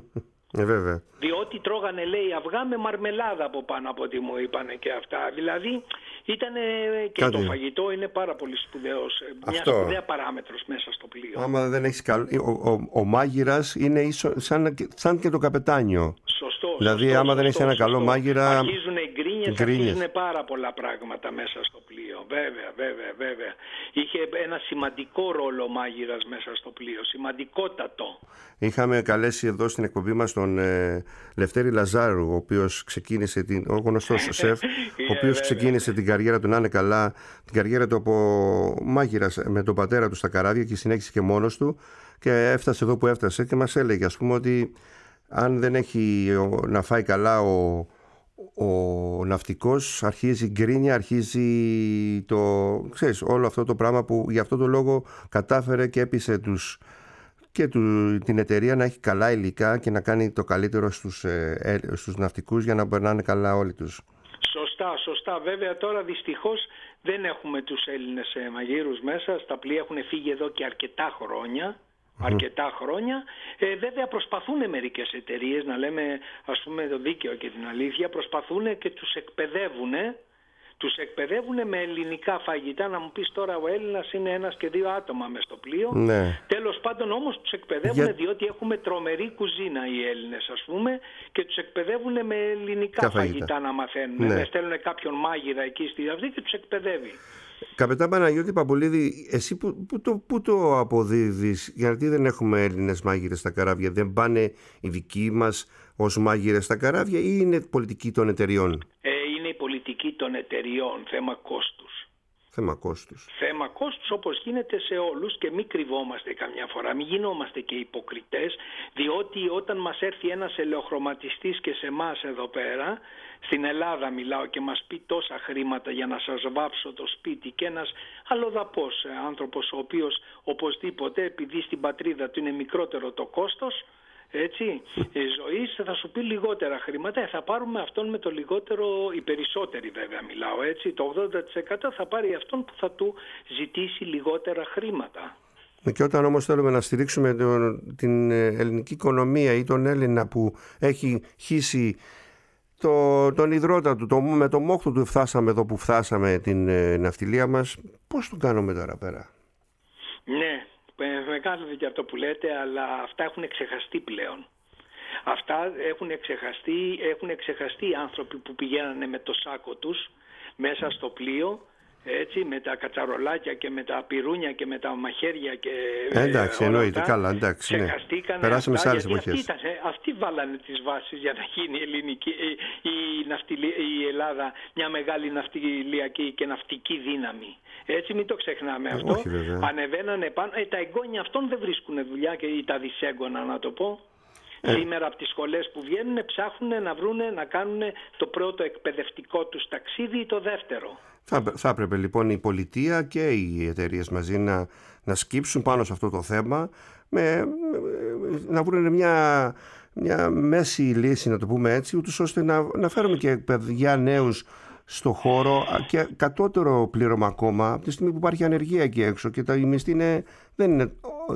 Ε, βέβαια. Διότι τρώγανε, λέει, αυγά με μαρμελάδα από πάνω, από ό,τι μου είπανε και αυτά. Δηλαδή ήταν και Κάτι. Το φαγητό είναι πάρα πολύ σπουδαίος. Μια σπουδαία παράμετρος μέσα στο πλοίο. Άμα δεν έχεις καλ... ο, ο, ο μάγειρας είναι ίσο... σαν, σαν και το καπετάνιο. Σωστό. Δηλαδή σωστό, άμα σωστό, δεν έχεις ένα καλό μάγειρα... Αρχίζουν οι γκρίνιες, αρχίζουν πάρα πολλά πράγματα μέσα στο πλοίο. Βέβαια, βέβαια, βέβαια. Είχε ένα σημαντικό ρόλο ο μάγειρας μέσα στο πλοίο. Σημαντικότατο. Είχαμε καλέσει εδώ στην εκπομπή μας τον ε, Λευτέρη Λαζάρου, ο οποίος ξεκίνησε, την, ο γνωστός σεφ, ο οποίος ξεκίνησε την καριέρα του, να είναι καλά, την καριέρα του από μάγειρας με τον πατέρα του στα καράβια και συνέχισε και μόνος του και έφτασε εδώ που έφτασε και μας έλεγε, ας πούμε, ότι αν δεν έχει να φάει καλά ο, ο ναυτικός, αρχίζει γκρίνια, αρχίζει το, ξέρεις, όλο αυτό το πράγμα που γι' αυτό το λόγο κατάφερε και έπεισε τους και του, την εταιρεία να έχει καλά υλικά και να κάνει το καλύτερο στους, ε, στους ναυτικούς για να περνάνε καλά όλοι τους. Σωστά, σωστά. Βέβαια τώρα δυστυχώς δεν έχουμε τους Έλληνες ε, μαγείρους μέσα. Στα πλοία έχουν φύγει εδώ και αρκετά χρόνια. Αρκετά χρόνια. Ε, βέβαια προσπαθούν μερικές εταιρείες, να λέμε ας πούμε το δίκαιο και την αλήθεια, προσπαθούν και τους εκπαιδεύουν. Τους εκπαιδεύουν με ελληνικά φαγητά. Να μου πεις τώρα, ο Έλληνας είναι ένας και δύο άτομα μες στο πλοίο. Ναι. Τέλος πάντων όμως τους εκπαιδεύουν Για... διότι έχουμε τρομερή κουζίνα οι Έλληνες, ας πούμε, και τους εκπαιδεύουν με ελληνικά φαγητά. φαγητά να μαθαίνουν. Ναι. Στέλνουν κάποιον μάγειρα εκεί στη αυτή και τους εκπαιδεύει. Καπετάν Παναγιώτη Παπολίδη, εσύ που, που, το, που το αποδίδεις, γιατί δεν έχουμε Έλληνες μάγειρες στα καράβια, δεν πάνε οι δικοί μας ως μάγειρες στα καράβια ή είναι πολιτική των εταιριών? Ε, είναι η πολιτική των εταιριών, θέμα κόστους. Θέμα κόστους. Θέμα κόστους όπως γίνεται σε όλους και μην κρυβόμαστε καμιά φορά, μην γινόμαστε και υποκριτές, διότι όταν μας έρθει ένας ελαιοχρωματιστής και σε εμάς εδώ πέρα, στην Ελλάδα μιλάω, και μας πει τόσα χρήματα για να σας βάψω το σπίτι, και ένας αλλοδαπός άνθρωπος ο οποίος οπωσδήποτε, επειδή στην πατρίδα του είναι μικρότερο το κόστος, έτσι, ζωής, θα σου πει λιγότερα χρήματα, θα πάρουμε αυτόν με το λιγότερο, οι περισσότεροι βέβαια μιλάω, έτσι, το ογδόντα τοις εκατό θα πάρει αυτόν που θα του ζητήσει λιγότερα χρήματα. Και όταν όμως θέλουμε να στηρίξουμε τον, την ελληνική οικονομία ή τον Έλληνα που έχει χύσει το, τον υδρότα του, το, με το μόχθο του φτάσαμε εδώ που φτάσαμε την ε, ναυτιλία μας, πώς το κάνουμε τώρα πέρα? Ναι. Με κάνετε και αυτό που λέτε, αλλά αυτά έχουν ξεχαστεί πλέον. Αυτά έχουν ξεχαστεί, έχουν ξεχαστεί οι άνθρωποι που πηγαίνανε με το σάκο τους μέσα στο πλοίο, έτσι, με τα κατσαρολάκια και με τα πυρούνια και με τα μαχαίρια και ε, εντάξει, εννοείται, καλά, εντάξει, ναι. Περάσαμε σε άλλες εποχές. Αυτοί, αυτοί βάλανε τις βάσεις για να γίνει η, ελληνική, η, η, ναυτιλία, η Ελλάδα μια μεγάλη ναυτιλιακή και ναυτική δύναμη. Έτσι, μην το ξεχνάμε αυτό. Όχι, ανεβαίνανε πάνω. Ε, τα εγγόνια αυτών δεν βρίσκουν δουλειά, και ή τα δυσέγγωνα, να το πω. Ε. Σήμερα από τις σχολές που βγαίνουν ψάχνουν να βρούνε, να κάνουν το πρώτο εκπαιδευτικό τους ταξίδι ή το δεύτερο. Θα, θα έπρεπε λοιπόν η πολιτεία και οι εταιρείες μαζί να, να σκύψουν πάνω σε αυτό το θέμα, με, να βρουν μια, μια μέση λύση, να το πούμε έτσι, ούτως ώστε να, να φέρουμε και παιδιά νέους στο χώρο και κατώτερο πλήρωμα ακόμα, από τη στιγμή που υπάρχει ανεργία εκεί έξω και τα μισθοί είναι, δεν είναι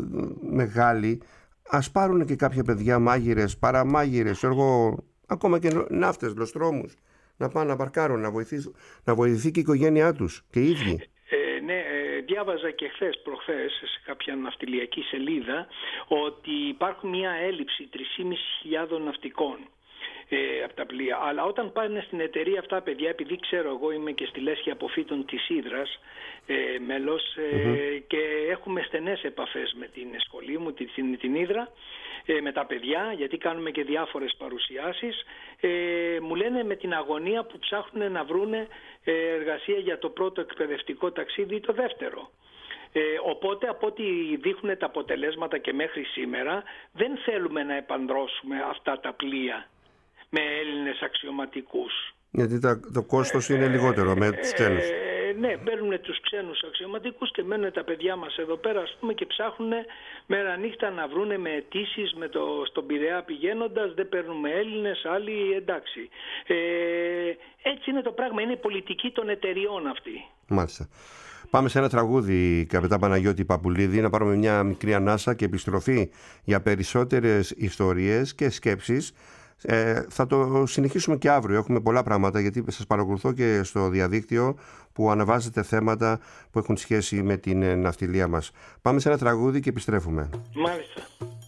μεγάλοι. Ας πάρουν και κάποια παιδιά μάγειρες, παραμάγειρες, εγώ, ακόμα και ναύτες, λοστρόμους, να πάνε να παρκάρουν, να βοηθήσει, να βοηθήσει και η οικογένειά τους και οι ίδιοι. Ε, ναι, ε, διάβαζα και χθες, προχθές, σε κάποια ναυτιλιακή σελίδα, ότι υπάρχουν μια έλλειψη τρεις χιλιάδες πεντακόσιων ναυτικών. ε, από τα πλοία. Αλλά όταν πάνε στην εταιρεία αυτά παιδιά, επειδή ξέρω εγώ είμαι και στη λέσχη αποφύτων της Ύδρας ε, μέλος ε, mm-hmm. και έχουμε στενές επαφές με την σχολή μου, την, την Ύδρα, ε, με τα παιδιά, γιατί κάνουμε και διάφορες παρουσιάσεις, ε, μου λένε με την αγωνία που ψάχνουν να βρούνε ε, εργασία για το πρώτο εκπαιδευτικό ταξίδι ή το δεύτερο. Ε, οπότε από ό,τι δείχνουν τα αποτελέσματα και μέχρι σήμερα δεν θέλουμε να επανδρώσουμε αυτά τα πλοία με Έλληνες αξιωματικούς. Γιατί τα, το κόστος ε, είναι λιγότερο με τους ξένους. Ε, ναι, παίρνουν τους ξένους αξιωματικούς και μένουν τα παιδιά μας εδώ πέρα ας πούμε, και ψάχνουν μέρα νύχτα να βρούνε με αιτήσεις με το, στον Πειραιά πηγαίνοντας, δεν παίρνουμε Έλληνες, άλλοι εντάξει. Ε, έτσι είναι το πράγμα, είναι η πολιτική των εταιριών αυτή. Μάλιστα. Πάμε σε ένα τραγούδι, καπετάν Παναγιώτη Παπουλίδη, να πάρουμε μια μικρή ανάσα και επιστροφή για περισσότερες ιστορίες και σκέψεις. Ε, θα το συνεχίσουμε και αύριο. Έχουμε πολλά πράγματα, γιατί σας παρακολουθώ και στο διαδίκτυο που αναβάζετε θέματα που έχουν σχέση με την ναυτιλία μας. Πάμε σε ένα τραγούδι και επιστρέφουμε. Μάλιστα.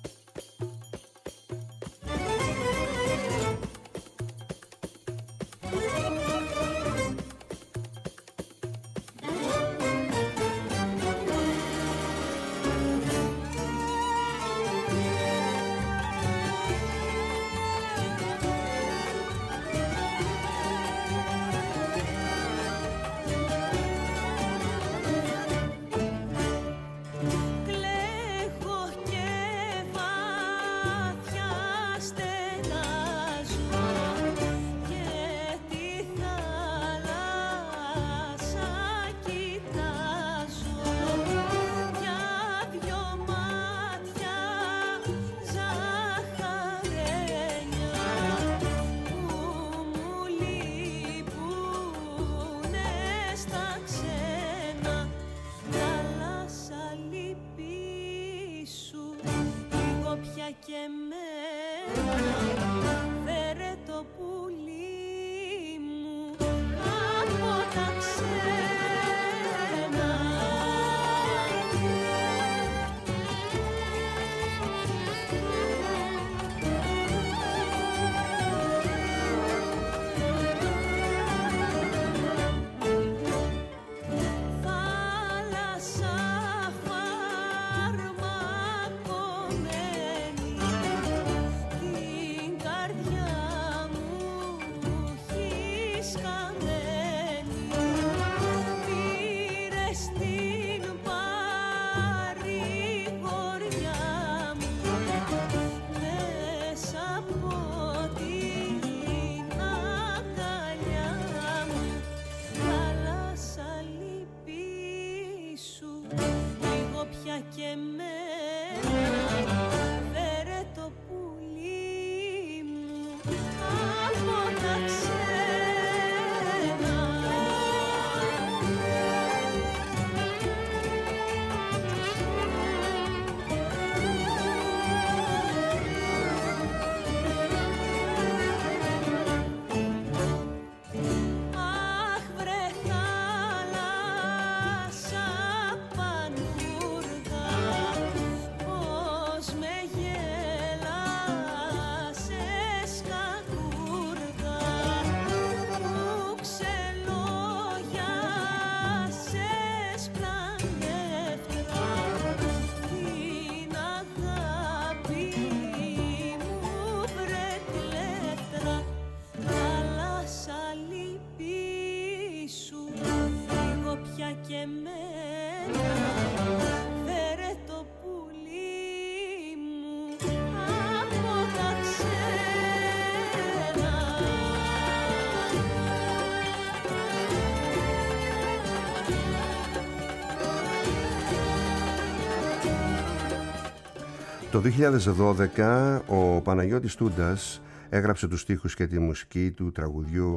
Το δύο χιλιάδες δώδεκα ο Παναγιώτης Τούντας έγραψε τους στίχους και τη μουσική του τραγουδιού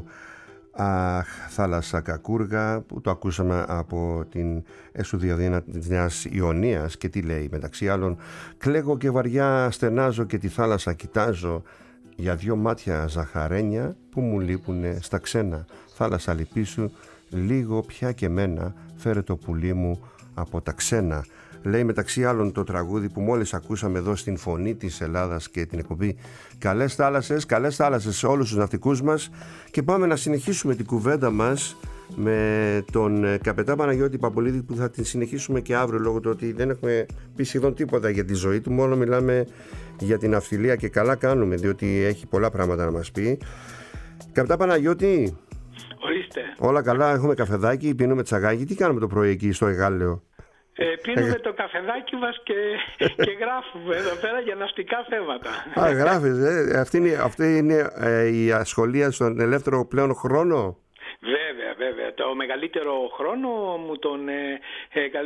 «Αχ, θάλασσα κακούργα», που το ακούσαμε από την Εσουδιαδίνα της Νέας Ιωνίας, και τι λέει μεταξύ άλλων: «Κλαίγω και βαριά στενάζω και τη θάλασσα κοιτάζω, για δυο μάτια ζαχαρένια που μου λείπουνε στα ξένα. Θάλασσα λυπήσου λίγο πια και μένα, φέρε το πουλί μου από τα ξένα. Λέει μεταξύ άλλων το τραγούδι που μόλις ακούσαμε εδώ στην Φωνή της Ελλάδας και την εκπομπή «Καλές θάλασσες, καλές θάλασσες» σε όλους τους ναυτικούς μας. Και πάμε να συνεχίσουμε την κουβέντα μας με τον καπετάν Παναγιώτη Παπολίδη, που θα την συνεχίσουμε και αύριο, λόγω του ότι δεν έχουμε πει σχεδόν τίποτα για τη ζωή του, μόνο μιλάμε για την ναυτιλία και καλά κάνουμε, διότι έχει πολλά πράγματα να μας πει. Καπετάν Παναγιώτη, ορίστε. Όλα καλά, έχουμε καφεδάκι, πίνουμε τσαγάκι. Τι κάνουμε το πρωί εκεί στο Εγάλεο? Ε, πίνουμε ε... το καφεδάκι μας και, και γράφουμε εδώ πέρα για ναυτικά θέματα. Α, γράφεις, ε. Αυτή είναι, αυτή είναι ε, η ασχολία στον ελεύθερο πλέον χρόνο. Βέβαια, βέβαια. Το μεγαλύτερο χρόνο μου τον, ε, ε, ε,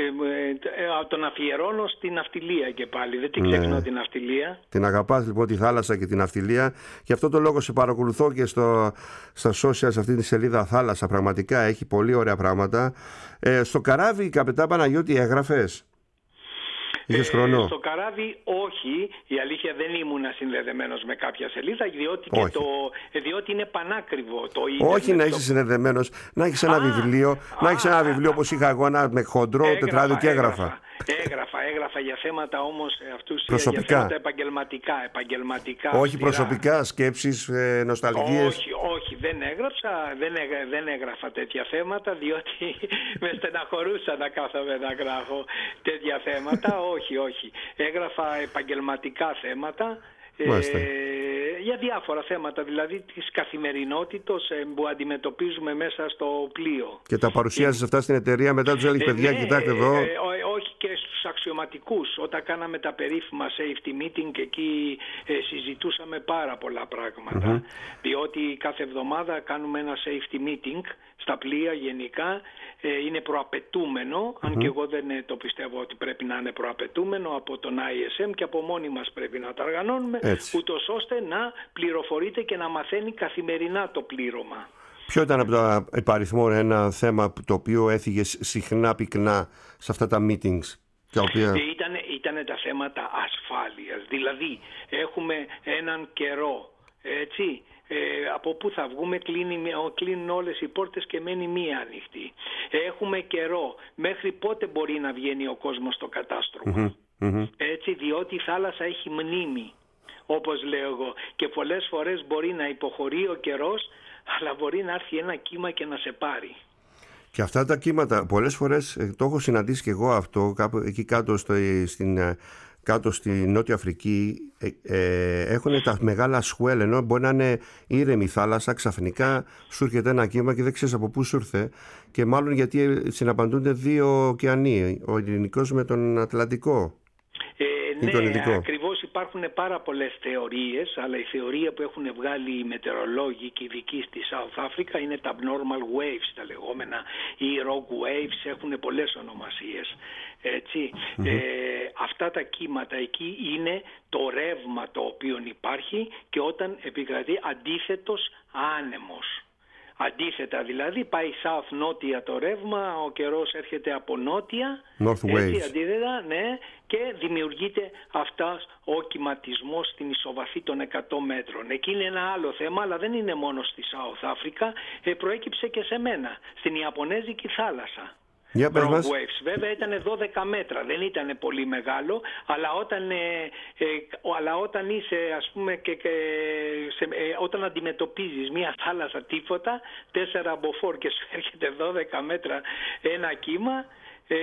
ε, τον αφιερώνω στην ναυτιλία και πάλι. Δεν την ξεχνώ, ναι, την ναυτιλία. Την αγαπάς λοιπόν τη θάλασσα και την ναυτιλία. Γι' αυτό το λόγο σε παρακολουθώ και στο, στα social, σε αυτή τη σελίδα Θάλασσα. Πραγματικά έχει πολύ ωραία πράγματα. Ε, στο καράβι, καπετάν Παναγιώτη, έγραφες? Ε, στο καράβι όχι, η αλήθεια δεν ήμουν συνδεδεμένος με κάποια σελίδα, διότι, και το, διότι είναι πανάκριβο το ίντερνετ. Όχι να είσαι συνδεδεμένος, να έχεις ένα α, βιβλίο, α, να έχεις ένα βιβλίο όπως είχα εγώ, ένα με χοντρό τετράδιο και έγραφα. έγραφα. Έγραφα, έγραφα για θέματα όμως αυτούς, προσωπικά. Για θέματα επαγγελματικά, επαγγελματικά. Όχι αυστηρά. Προσωπικά, σκέψεις, ε, νοσταλγίες. Όχι, όχι, δεν έγραψα, δεν, έγρα, δεν έγραφα τέτοια θέματα, διότι με στεναχωρούσα να κάθομαι να γράφω τέτοια θέματα. Όχι, όχι. Έγραφα επαγγελματικά θέματα. Ε, για διάφορα θέματα, δηλαδή της καθημερινότητος ε, που αντιμετωπίζουμε μέσα στο πλοίο. Και τα παρουσιάζεις αυτά στην εταιρεία, μετά τους έλεγες, παιδιά, ναι, κοιτάξτε εδώ. Ε, ε, όχι και στους αξιωματικούς. Όταν κάναμε τα περίφημα safety meeting, εκεί ε, συζητούσαμε πάρα πολλά πράγματα. Mm-hmm. Διότι κάθε εβδομάδα κάνουμε ένα safety meeting στα πλοία γενικά. Ε, είναι προαπαιτούμενο, mm-hmm. αν και εγώ δεν ε, το πιστεύω ότι πρέπει να είναι προαπαιτούμενο από τον άι ες εμ, και από μόνοι μας πρέπει να τα οργανώνουμε, ούτως ώστε να πληροφορείται και να μαθαίνει καθημερινά το πλήρωμα. Ποιο ήταν από τα υπαριθμό ένα θέμα το οποίο έφυγες συχνά πυκνά σε αυτά τα meetings? Οποία... Ήταν, ήτανε τα θέματα ασφάλειας. Δηλαδή έχουμε έναν καιρό, έτσι, ε, από πού θα βγούμε, κλείνει, κλείνουν όλες οι πόρτες και μένει μία ανοιχτή. Έχουμε καιρό, μέχρι πότε μπορεί να βγαίνει ο κόσμος στο κατάστρωμα. Mm-hmm. Mm-hmm. Έτσι, διότι η θάλασσα έχει μνήμη, όπως λέω εγώ, και πολλές φορές μπορεί να υποχωρεί ο καιρός, αλλά μπορεί να έρθει ένα κύμα και να σε πάρει. Και αυτά τα κύματα πολλές φορές, το έχω συναντήσει και εγώ αυτό, κάπου εκεί κάτω, στο, στην, κάτω στη Νότια Αφρική, ε, ε, έχουν τα μεγάλα swell, ενώ μπορεί να είναι ήρεμη θάλασσα, ξαφνικά σου έρχεται ένα κύμα και δεν ξέρεις από πού σου ήρθε, και μάλλον γιατί συναπαντούνται δύο ωκεανοί, ο Ειρηνικός με τον Ατλαντικό. Ε, ναι, ακριβώς, υπάρχουν πάρα πολλές θεωρίες, αλλά η θεωρία που έχουν βγάλει οι μετεωρολόγοι και οι ειδικοί στη South Africa είναι τα abnormal waves, τα λεγόμενα, ή rogue waves, έχουν πολλές ονομασίες. Έτσι. Mm-hmm. Ε, αυτά τα κύματα εκεί είναι το ρεύμα το οποίο υπάρχει και όταν επικρατεί αντίθετος άνεμος. Αντίθετα δηλαδή, πάει south νότια το ρεύμα, ο καιρός έρχεται από νότια, north έτσι, αντίθετα, ναι, και δημιουργείται αυτός ο κυματισμός στην ισοβαθή των εκατό μέτρων. Εκεί είναι ένα άλλο θέμα, αλλά δεν είναι μόνο στη South Africa, ε, προέκυψε και σε μένα, στην Ιαπωνέζικη θάλασσα. Yeah, waves. Βέβαια ήταν δώδεκα μέτρα, δεν ήταν πολύ μεγάλο, αλλά όταν, ε, ε, αλλά όταν είσαι, ας πούμε, και, και, σε, ε, όταν αντιμετωπίζεις μια θάλασσα τίποτα, τέσσερα μποφόρ και σου έρχεται δώδεκα μέτρα ένα κύμα, ε,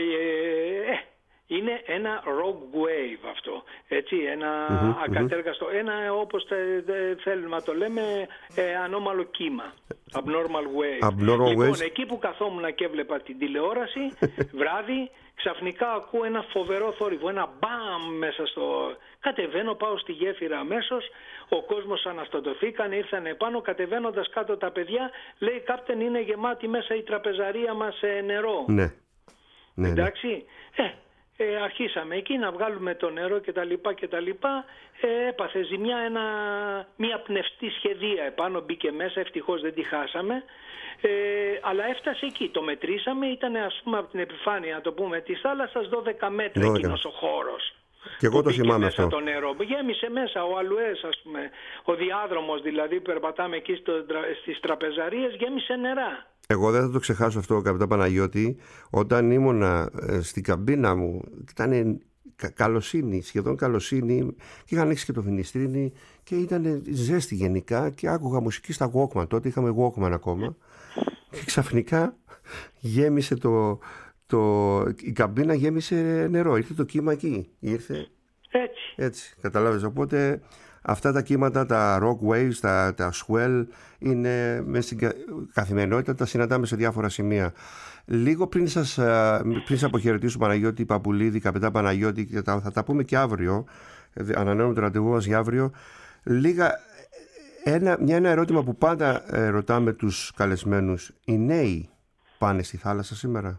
ε, είναι ένα rogue wave αυτό, έτσι, ένα mm-hmm, ακατέργαστο, mm-hmm. ένα όπως τε, τε, θέλουμε να το λέμε, ε, ανώμαλο κύμα, abnormal wave. Abnormal λοιπόν, waves. Εκεί που καθόμουν και έβλεπα την τηλεόραση, βράδυ, ξαφνικά ακούω ένα φοβερό θόρυβο, ένα μπαμ μέσα στο... Κατεβαίνω, πάω στη γέφυρα αμέσως, ο κόσμος αναστατωθήκαν, ήρθαν επάνω, κατεβαίνοντας κάτω τα παιδιά, λέει, κάπτεν, είναι γεμάτη μέσα η τραπεζαρία μας νερό. Ναι. Ναι, εντάξει, ναι. Ε, Ε, αρχίσαμε εκεί να βγάλουμε το νερό και τα λοιπά και τα λοιπά. Ε, έπαθε ζημιά ένα, μια πνευστή σχεδία επάνω, μπήκε μέσα, ευτυχώς δεν τη χάσαμε. Ε, αλλά έφτασε εκεί, το μετρήσαμε, ήταν ας πούμε από την επιφάνεια, να το πούμε, της θάλασσας δώδεκα μέτρα εκείνος ο χώρος. Και εγώ το θυμάμαι αυτό. Το νερό. Γέμισε μέσα ο Αλουές, ας πούμε, ο διάδρομος δηλαδή, περπατάμε εκεί στο, στις τραπεζαρίες, γέμισε νερά. Εγώ δεν θα το ξεχάσω αυτό, καπετάν Παναγιώτη, όταν ήμουνα στην καμπίνα μου, ήταν καλοσύνη, σχεδόν καλοσύνη, και είχα ανοίξει και το φινιστρίνι και ήταν ζέστη γενικά και άκουγα μουσική στα Walkman. Τότε είχαμε Walkman ακόμα και ξαφνικά γέμισε το, το, η καμπίνα γέμισε νερό, ήρθε το κύμα εκεί, ήρθε έτσι, έτσι καταλάβες. Οπότε αυτά τα κύματα, τα rock waves, τα, τα swell, είναι μέσα στην καθημερινότητα, τα συναντάμε σε διάφορα σημεία. Λίγο πριν σας, πριν σας αποχαιρετήσω, Παναγιώτη Παπουλίδη, καπετάν Παναγιώτη, και θα, θα τα πούμε και αύριο, ανανεώνουμε το ραντεβού μας για αύριο. Λίγα, ένα, μια, ένα ερώτημα που πάντα ε, ρωτάμε τους καλεσμένους: οι νέοι πάνε στη θάλασσα σήμερα?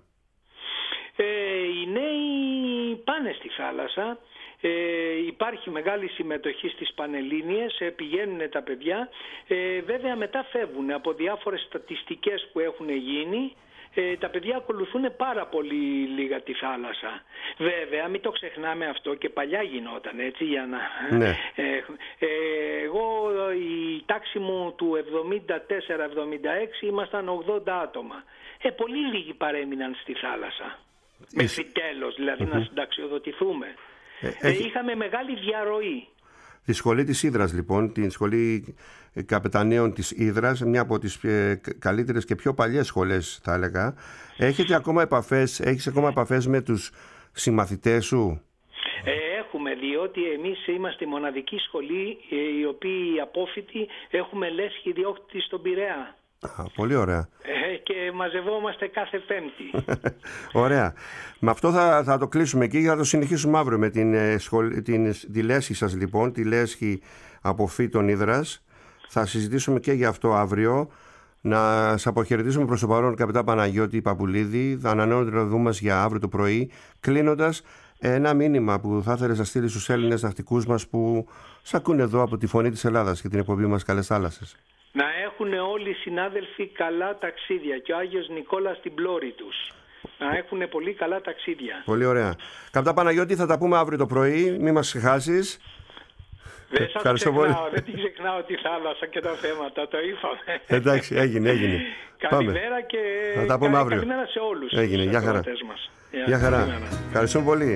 Ε, οι νέοι πάνε στη θάλασσα. Ε, υπάρχει μεγάλη συμμετοχή στις Πανελλήνιες, ε, πηγαίνουν τα παιδιά, ε, βέβαια μετά φεύγουν από διάφορες στατιστικές που έχουν γίνει. Ε, τα παιδιά ακολουθούν πάρα πολύ λίγα τη θάλασσα. Βέβαια, μην το ξεχνάμε αυτό, και παλιά γινόταν έτσι, για να... Ναι. Ε, ε, εγώ η τάξη μου του εβδομήντα τέσσερα εβδομήντα έξι ήμασταν ογδόντα άτομα. Ε, πολύ λίγοι παρέμειναν στη θάλασσα. Εσύ... Μέχρι τέλος, δηλαδή mm-hmm. να συνταξιοδοτηθούμε. Ε, ε, είχαμε μεγάλη διαρροή. Τη σχολή της Ύδρας, λοιπόν, την σχολή καπεταναίων της Ύδρας, μια από τις ε, καλύτερες και πιο παλιές σχολές, θα έλεγα. Έχετε ακόμα επαφές, έχεις ακόμα επαφές με τους συμμαθητές σου? Ε, έχουμε, διότι εμείς είμαστε η μοναδική σχολή ε, οι οποίοι οι απόφοιτοι έχουμε λέσχη διόχτη στον Πειραιά. Α, πολύ ωραία. Ε, και μαζευόμαστε κάθε Πέμπτη. Ωραία. Με αυτό θα, θα το κλείσουμε εκεί και θα το συνεχίσουμε αύριο με την, ε, σχολ, την, τη λέσχη σας, λοιπόν, τη λέσχη αποφύτων Ύδρας. Θα συζητήσουμε και για αυτό αύριο. Να σας αποχαιρετήσουμε προς το παρόν, καπετάν Παναγιώτη Παπουλίδη. Θα ανανεώνουμε το ραντεβού μας για αύριο το πρωί, κλείνοντας ένα μήνυμα που θα ήθελες να στείλεις στους Έλληνες ναυτικούς μας που σ' ακούνε εδώ από τη Φωνή της Ελλάδας και την εκπομπή μας Καλές Θάλασσες. Να έχουν όλοι οι συνάδελφοι καλά ταξίδια και ο Άγιος Νικόλας στην πλώρη τους. Να έχουν πολύ καλά ταξίδια. Πολύ ωραία. Καπετάν Παναγιώτη, θα τα πούμε αύριο το πρωί. Μην μας ξεχάσεις. Δεν σας ξεχνάω, δεν την ξεχνάω τη θάλασσα και τα θέματα, το είπαμε. Εντάξει, έγινε, έγινε. Καλημέρα και θα τα πούμε αύριο. Καλημέρα σε όλους. Έγινε, γεια χαρά. Μας. Γεια χαρά. Ευχαριστούμε πολύ.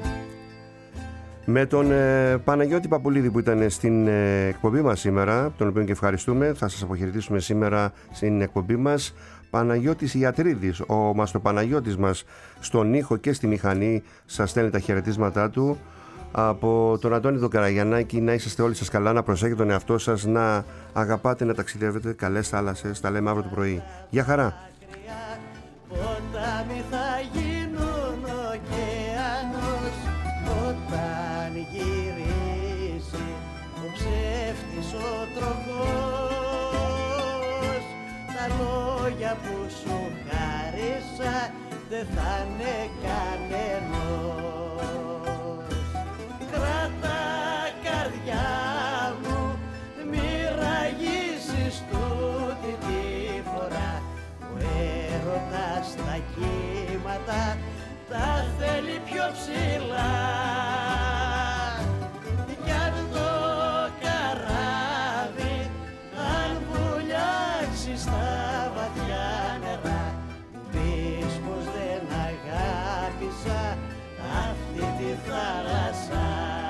Με τον ε, Παναγιώτη Παπουλίδη που ήταν στην ε, εκπομπή μας σήμερα, τον οποίο και ευχαριστούμε, θα σας αποχαιρετήσουμε σήμερα στην εκπομπή μας. Παναγιώτης Ιατρίδης, ο Μαστροπαναγιώτης μας στον ήχο και στη μηχανή, σας στέλνει τα χαιρετίσματά του. Από τον Αντώνη τον Καραγιαννάκη, να είσαστε όλοι σας καλά, να προσέχετε τον εαυτό σας, να αγαπάτε, να ταξιδεύετε. Καλές θάλασσες, τα λέμε αύριο το πρωί. Γεια χαρά. Ποτάμι θα γίνουν ωκεανός όταν γυρίσει ο ψεύτης ο τροχός. Τα λόγια που σου χάρισα δεν θα είναι κανενός. Κράτα καρδιά μου, μη ραγίσεις τούτη τη φορά. Ο έρωτας στα κύματα τα θέλει πιο ψηλά. Κι αν το καράβι αν βουλιάξει στα βαθιά νερά, πεις πως δεν αγάπησα αυτή τη θάλασσα.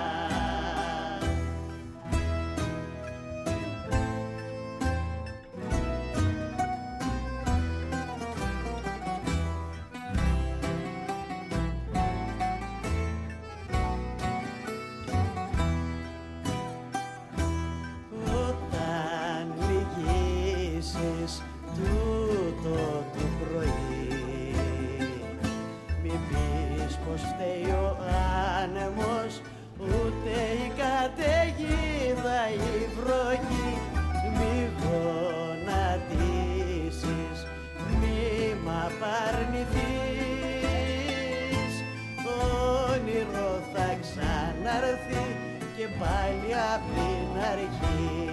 Και πάλι απ' την αρχή.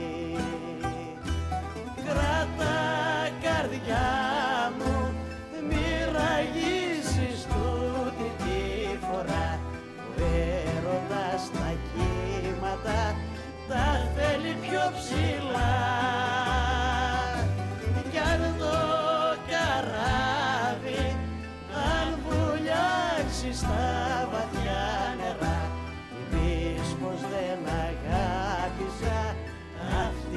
Κράτα καρδιά μου, μη ραγίσεις τούτη τη φορά. Ο έρωτας στα κύματα τα θέλει πιο ψηλά.